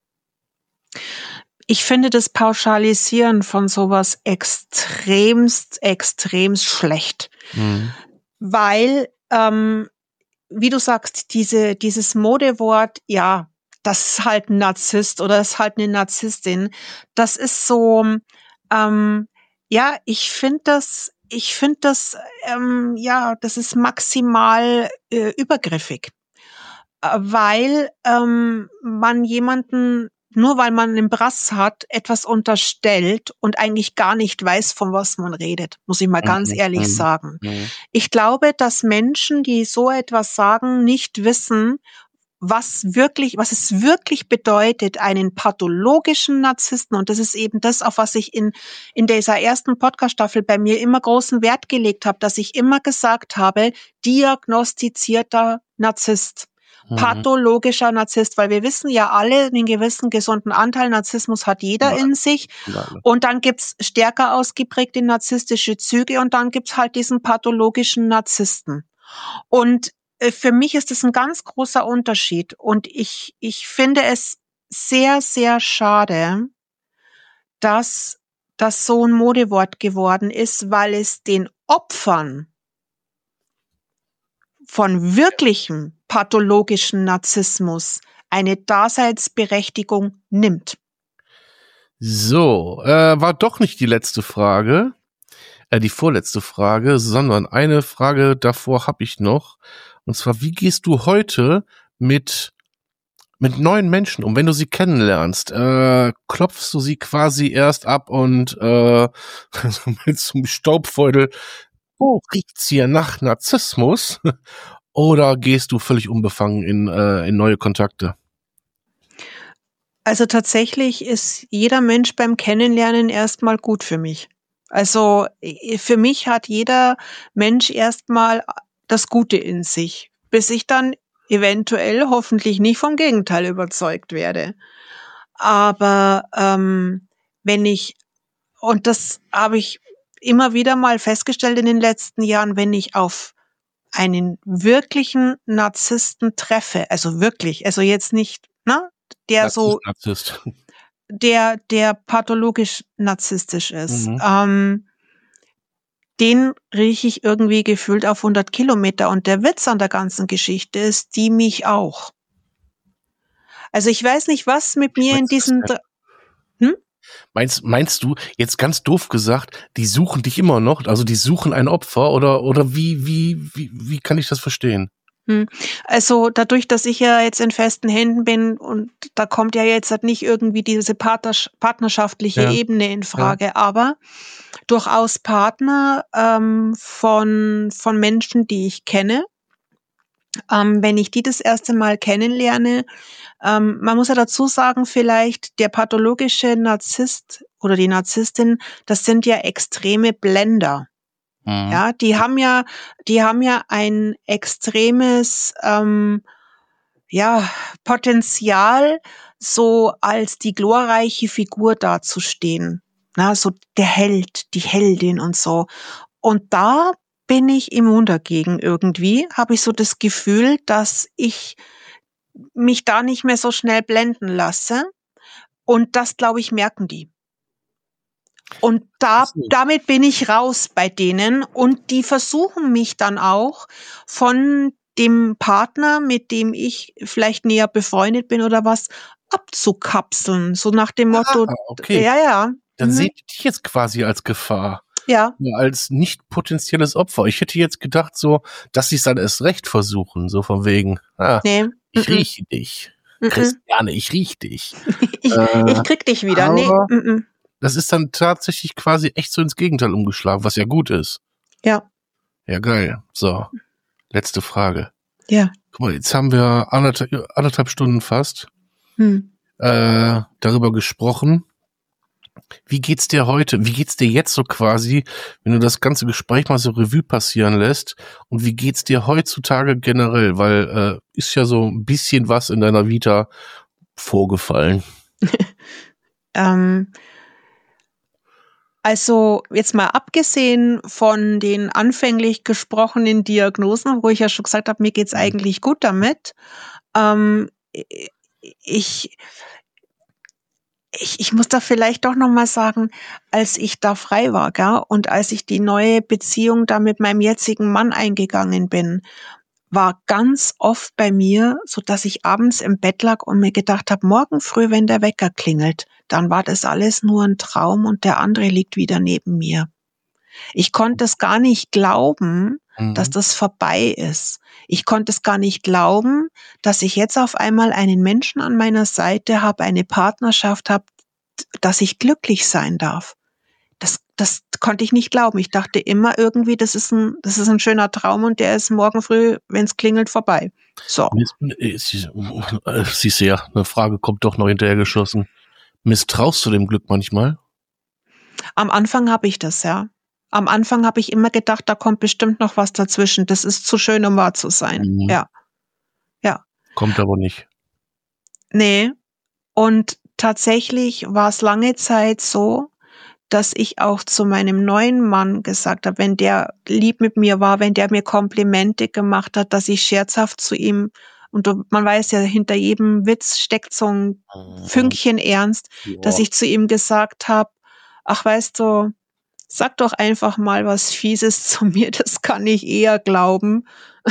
[SPEAKER 2] Ich finde das Pauschalisieren von sowas extremst, extremst schlecht.
[SPEAKER 1] Mhm.
[SPEAKER 2] Weil, ähm, wie du sagst, diese, dieses Modewort, ja, das ist halt ein Narzisst oder das ist halt eine Narzisstin. Das ist so, ähm, ja, ich finde das, ich finde das, ähm, ja, das ist maximal äh, übergriffig. Äh, Weil ähm, man jemanden, nur weil man einen Brass hat, etwas unterstellt und eigentlich gar nicht weiß, von was man redet, muss ich mal ganz
[SPEAKER 1] Mhm.
[SPEAKER 2] ehrlich
[SPEAKER 1] Mhm.
[SPEAKER 2] sagen.
[SPEAKER 1] Mhm.
[SPEAKER 2] Ich glaube, dass Menschen, die so etwas sagen, nicht wissen, was wirklich, was es wirklich bedeutet, einen pathologischen Narzissten. Und das ist eben das, auf was ich in, in dieser ersten Podcast-Staffel bei mir immer großen Wert gelegt habe, dass ich immer gesagt habe, diagnostizierter Narzisst.
[SPEAKER 1] Mhm.
[SPEAKER 2] Pathologischer Narzisst, weil wir wissen ja alle, einen gewissen gesunden Anteil Narzissmus hat jeder
[SPEAKER 1] Ja.
[SPEAKER 2] in sich.
[SPEAKER 1] Nein.
[SPEAKER 2] Und dann gibt's stärker ausgeprägte narzisstische Züge und dann gibt's halt diesen pathologischen Narzissten. Und äh, für mich ist das ein ganz großer Unterschied. Und ich, ich finde es sehr, sehr schade, dass das so ein Modewort geworden ist, weil es den Opfern von wirklichem pathologischen Narzissmus eine Daseinsberechtigung nimmt.
[SPEAKER 1] So, äh, war doch nicht die letzte Frage, äh, die vorletzte Frage, sondern eine Frage davor habe ich noch. Und zwar, wie gehst du heute mit mit neuen Menschen um? Wenn du sie kennenlernst, äh, klopfst du sie quasi erst ab und äh, mit zum Staubfeudel, oh, riecht's hier nach Narzissmus? Oder gehst du völlig unbefangen in, äh, in neue Kontakte?
[SPEAKER 2] Also tatsächlich ist jeder Mensch beim Kennenlernen erstmal gut für mich. Also äh, für mich hat jeder Mensch erstmal das Gute in sich, bis ich dann eventuell hoffentlich nicht vom Gegenteil überzeugt werde. Aber ähm, wenn ich, und das habe ich immer wieder mal festgestellt in den letzten Jahren, wenn ich auf einen wirklichen Narzissten treffe, also wirklich, also jetzt nicht, ne, der so,
[SPEAKER 1] Narzisst, Narzisst.
[SPEAKER 2] der, der pathologisch narzisstisch ist,
[SPEAKER 1] Mhm.
[SPEAKER 2] ähm, den rieche ich irgendwie gefühlt auf hundert Kilometer. Und der Witz an der ganzen Geschichte ist, die mich auch. Also ich weiß nicht, was mit
[SPEAKER 1] Wie
[SPEAKER 2] mir in
[SPEAKER 1] meinst du das
[SPEAKER 2] diesen,
[SPEAKER 1] denn?
[SPEAKER 2] dr- hm?
[SPEAKER 1] Meinst, meinst du, jetzt ganz doof gesagt, die suchen dich immer noch, also die suchen ein Opfer oder, oder wie, wie, wie, wie kann ich das verstehen?
[SPEAKER 2] Hm. Also dadurch, dass ich ja jetzt in festen Händen bin und da kommt ja jetzt halt nicht irgendwie diese partners- partnerschaftliche
[SPEAKER 1] Ja,
[SPEAKER 2] Ebene in
[SPEAKER 1] ja.
[SPEAKER 2] Frage, aber durchaus Partner ähm, von, von Menschen, die ich kenne. Ähm, wenn ich die das erste Mal kennenlerne, ähm, man muss ja dazu sagen, vielleicht der pathologische Narzisst oder die Narzisstin, das sind ja extreme Blender.
[SPEAKER 1] Mhm.
[SPEAKER 2] Ja, die haben ja, die haben ja ein extremes, ähm, ja, Potenzial, so als die glorreiche Figur dazustehen. Na, so der Held, die Heldin und so. Und da bin ich immun dagegen irgendwie, habe ich so das Gefühl, dass ich mich da nicht mehr so schnell blenden lasse. Und das, glaube ich, merken die. Und
[SPEAKER 1] Ach
[SPEAKER 2] da,
[SPEAKER 1] so.
[SPEAKER 2] damit bin ich raus bei denen und die versuchen mich dann auch von dem Partner, mit dem ich vielleicht näher befreundet bin oder was, abzukapseln. So nach dem Motto,
[SPEAKER 1] Ah, okay.
[SPEAKER 2] ja, ja,
[SPEAKER 1] Dann
[SPEAKER 2] mhm,
[SPEAKER 1] seht ihr dich jetzt quasi als Gefahr,
[SPEAKER 2] ja,
[SPEAKER 1] ja, als nicht potenzielles Opfer. Ich hätte jetzt gedacht so, dass sie es dann erst recht versuchen, so von wegen, ah,
[SPEAKER 2] nee,
[SPEAKER 1] ich
[SPEAKER 2] mhm,
[SPEAKER 1] rieche dich.
[SPEAKER 2] mhm.
[SPEAKER 1] Christiane, ich riech dich.
[SPEAKER 2] Ich,
[SPEAKER 1] Äh,
[SPEAKER 2] ich krieg dich wieder. Nee,
[SPEAKER 1] aber
[SPEAKER 2] mhm,
[SPEAKER 1] das ist dann tatsächlich quasi echt so ins Gegenteil umgeschlagen, was ja gut ist.
[SPEAKER 2] ja,
[SPEAKER 1] Ja, geil. So, letzte Frage.
[SPEAKER 2] ja,
[SPEAKER 1] Guck mal, jetzt haben wir anderthalb, anderthalb Stunden fast
[SPEAKER 2] hm.
[SPEAKER 1] äh, darüber gesprochen. Wie geht's dir heute? Wie geht's dir jetzt so quasi, wenn du das ganze Gespräch mal so Revue passieren lässt? Und wie geht's dir heutzutage generell? Weil äh, ist ja so ein bisschen was in deiner Vita vorgefallen.
[SPEAKER 2] ähm, Also jetzt mal abgesehen von den anfänglich gesprochenen Diagnosen, wo ich ja schon gesagt habe, mir geht's
[SPEAKER 1] Mhm.
[SPEAKER 2] eigentlich gut damit. Ähm, ich, ich, ich muss da vielleicht doch noch mal sagen, als ich da frei war, gell, und als ich die neue Beziehung da mit meinem jetzigen Mann eingegangen bin, war ganz oft bei mir, so dass ich abends im Bett lag und mir gedacht habe, morgen früh, wenn der Wecker klingelt, dann war das alles nur ein Traum und der andere liegt wieder neben mir. Ich konnte es gar nicht glauben, dass
[SPEAKER 1] Mhm.
[SPEAKER 2] das vorbei ist. Ich konnte es gar nicht glauben, dass ich jetzt auf einmal einen Menschen an meiner Seite habe, eine Partnerschaft habe, dass ich glücklich sein darf. Das, das konnte ich nicht glauben. Ich dachte immer irgendwie, das ist ein, das ist ein schöner Traum und der ist morgen früh, wenn es klingelt, vorbei. So.
[SPEAKER 1] Miss- äh, sie- äh, Siehst du ja, eine Frage kommt doch noch hinterhergeschossen. Misstraust du dem Glück manchmal?
[SPEAKER 2] Am Anfang habe ich das, ja. Am Anfang habe ich immer gedacht, da kommt bestimmt noch was dazwischen. Das ist zu schön, um wahr zu sein.
[SPEAKER 1] Mhm.
[SPEAKER 2] Ja, ja.
[SPEAKER 1] Kommt aber nicht.
[SPEAKER 2] Nee. Und tatsächlich war es lange Zeit so, dass ich auch zu meinem neuen Mann gesagt habe, wenn der lieb mit mir war, wenn der mir Komplimente gemacht hat, dass ich scherzhaft zu ihm, und du- man weiß ja, hinter jedem Witz steckt so ein
[SPEAKER 1] Mhm.
[SPEAKER 2] Fünkchen Ernst, dass
[SPEAKER 1] Ja.
[SPEAKER 2] ich zu ihm gesagt habe, ach weißt du, sag doch einfach mal was Fieses zu mir, das kann ich eher glauben.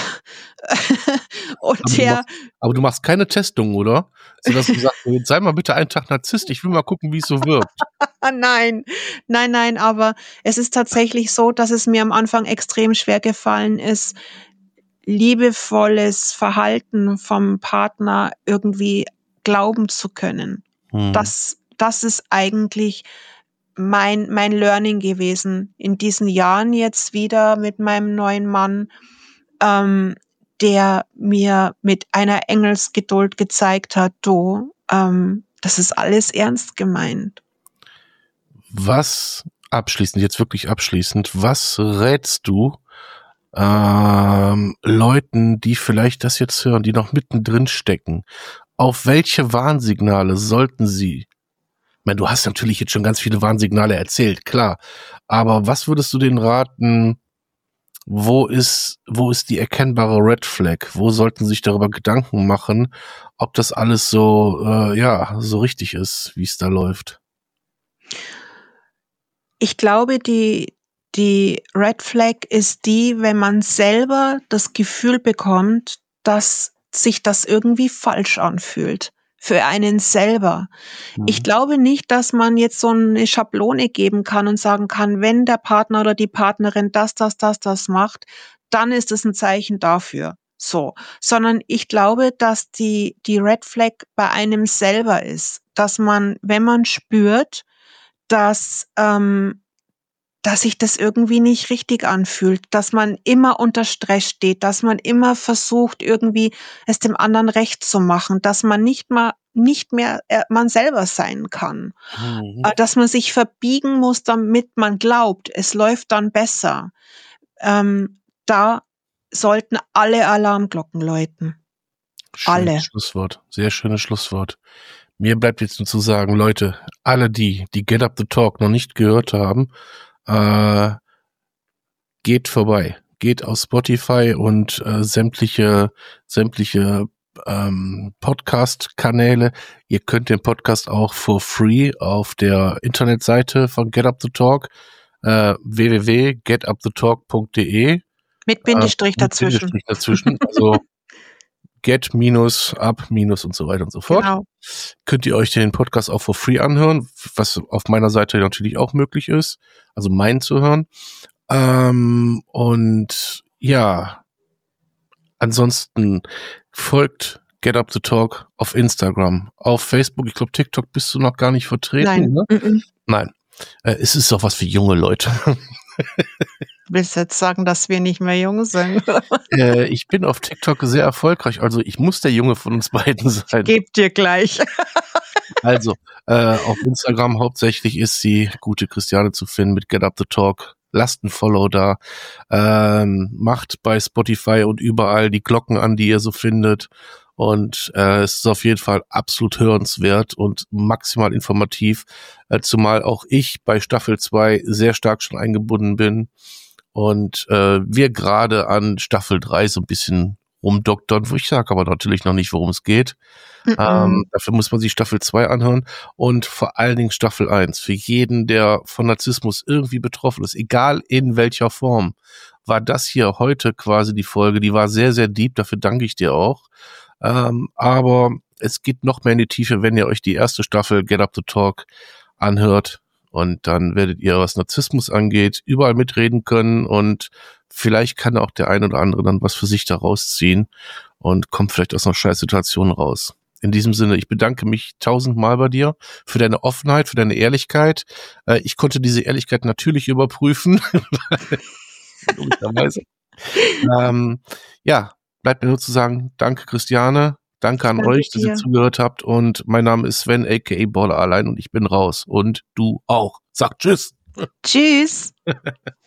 [SPEAKER 1] Aber
[SPEAKER 2] Und
[SPEAKER 1] du
[SPEAKER 2] der,
[SPEAKER 1] machst, aber du machst keine Testung, oder? So dass du sagst, jetzt sei mal bitte einen Tag Narzisst, ich will mal gucken, wie es so wirkt.
[SPEAKER 2] ah, nein, nein, nein, aber es ist tatsächlich so, dass es mir am Anfang extrem schwer gefallen ist, liebevolles Verhalten vom Partner irgendwie glauben zu können.
[SPEAKER 1] Hm.
[SPEAKER 2] Das, das ist eigentlich mein, mein Learning gewesen in diesen Jahren jetzt wieder mit meinem neuen Mann, ähm, der mir mit einer Engelsgeduld gezeigt hat, du, ähm, das ist alles ernst gemeint.
[SPEAKER 1] Was abschließend, jetzt wirklich abschließend, was rätst du ähm, Leuten, die vielleicht das jetzt hören, die noch mittendrin stecken, auf welche Warnsignale sollten sie? Ich meine, du hast natürlich jetzt schon ganz viele Warnsignale erzählt, klar. Aber was würdest du denen raten? Wo ist, wo ist die erkennbare Red Flag? Wo sollten sie sich darüber Gedanken machen, ob das alles so, äh, ja, so richtig ist, wie es da läuft?
[SPEAKER 2] Ich glaube, die, die Red Flag ist die, wenn man selber das Gefühl bekommt, dass sich das irgendwie falsch anfühlt. Für einen selber.
[SPEAKER 1] Mhm.
[SPEAKER 2] Ich glaube nicht, dass man jetzt so eine Schablone geben kann und sagen kann, wenn der Partner oder die Partnerin das, das, das, das macht, dann ist es ein Zeichen dafür. So. Sondern ich glaube, dass die, die Red Flag bei einem selber ist. Dass man, wenn man spürt, dass, ähm, dass sich das irgendwie nicht richtig anfühlt, dass man immer unter Stress steht, dass man immer versucht, irgendwie es dem anderen recht zu machen, dass man nicht mal, nicht mehr äh, man selber sein kann,
[SPEAKER 1] Mhm.
[SPEAKER 2] äh, dass man sich verbiegen muss, damit man glaubt, es läuft dann besser. Ähm, da sollten alle Alarmglocken läuten.
[SPEAKER 1] Schönes
[SPEAKER 2] Alle.
[SPEAKER 1] Schlusswort. Sehr schönes Schlusswort. Mir bleibt jetzt nur zu sagen, Leute, alle die, die Get Up the Talk noch nicht gehört haben, äh, geht vorbei. Geht auf Spotify und äh, sämtliche, sämtliche ähm, Podcast-Kanäle. Ihr könnt den Podcast auch for free auf der Internetseite von Get Up the Talk, äh, w w w punkt get up the talk punkt d e.
[SPEAKER 2] Mit Bindestrich
[SPEAKER 1] äh, mit
[SPEAKER 2] dazwischen.
[SPEAKER 1] Bindestrich dazwischen. Also get minus up minus und so weiter und so fort.
[SPEAKER 2] Genau.
[SPEAKER 1] Könnt ihr euch den Podcast auch for free anhören, was auf meiner Seite natürlich auch möglich ist, also meinen zu hören. Ähm, und ja, ansonsten folgt Get Up the Talk auf Instagram, auf Facebook. Ich glaube, TikTok bist du noch gar nicht vertreten.
[SPEAKER 2] Nein.
[SPEAKER 1] Ne?
[SPEAKER 2] Mm-mm.
[SPEAKER 1] Nein. Äh, es ist doch was für junge Leute.
[SPEAKER 2] Willst du jetzt sagen, dass wir nicht mehr jung sind?
[SPEAKER 1] äh, ich bin auf TikTok sehr erfolgreich, also ich muss der Junge von uns beiden sein.
[SPEAKER 2] Gebt dir gleich.
[SPEAKER 1] Also, äh, auf Instagram hauptsächlich ist die gute Christiane zu finden mit Get Up the Talk. Lasst ein Follow da. Ähm, macht bei Spotify und überall die Glocken an, die ihr so findet. Und äh, es ist auf jeden Fall absolut hörenswert und maximal informativ, äh, zumal auch ich bei Staffel zwei sehr stark schon eingebunden bin und äh, wir gerade an Staffel drei so ein bisschen rumdoktern, wo ich sage aber natürlich noch nicht, worum es geht. Ähm, dafür muss man sich Staffel zwei anhören und vor allen Dingen Staffel eins. Für jeden, der von Narzissmus irgendwie betroffen ist, egal in welcher Form, war das hier heute quasi die Folge. Die war sehr, sehr deep, dafür danke ich dir auch. Ähm, aber es geht noch mehr in die Tiefe, wenn ihr euch die erste Staffel Get Up the Talk anhört. Und dann werdet ihr, was Narzissmus angeht, überall mitreden können und vielleicht kann auch der ein oder andere dann was für sich da rausziehen und kommt vielleicht aus einer Scheißsituation raus. In diesem Sinne, ich bedanke mich tausendmal bei dir für deine Offenheit, für deine Ehrlichkeit. Äh, ich konnte diese Ehrlichkeit natürlich überprüfen. Logischerweise. ähm, ja, bleibt mir nur zu sagen, danke Christiane, danke an
[SPEAKER 2] Danke
[SPEAKER 1] euch, dass ihr
[SPEAKER 2] dir.
[SPEAKER 1] zugehört habt und mein Name ist Sven, aka Baller allein und ich bin raus und du auch. Sag tschüss.
[SPEAKER 2] Tschüss.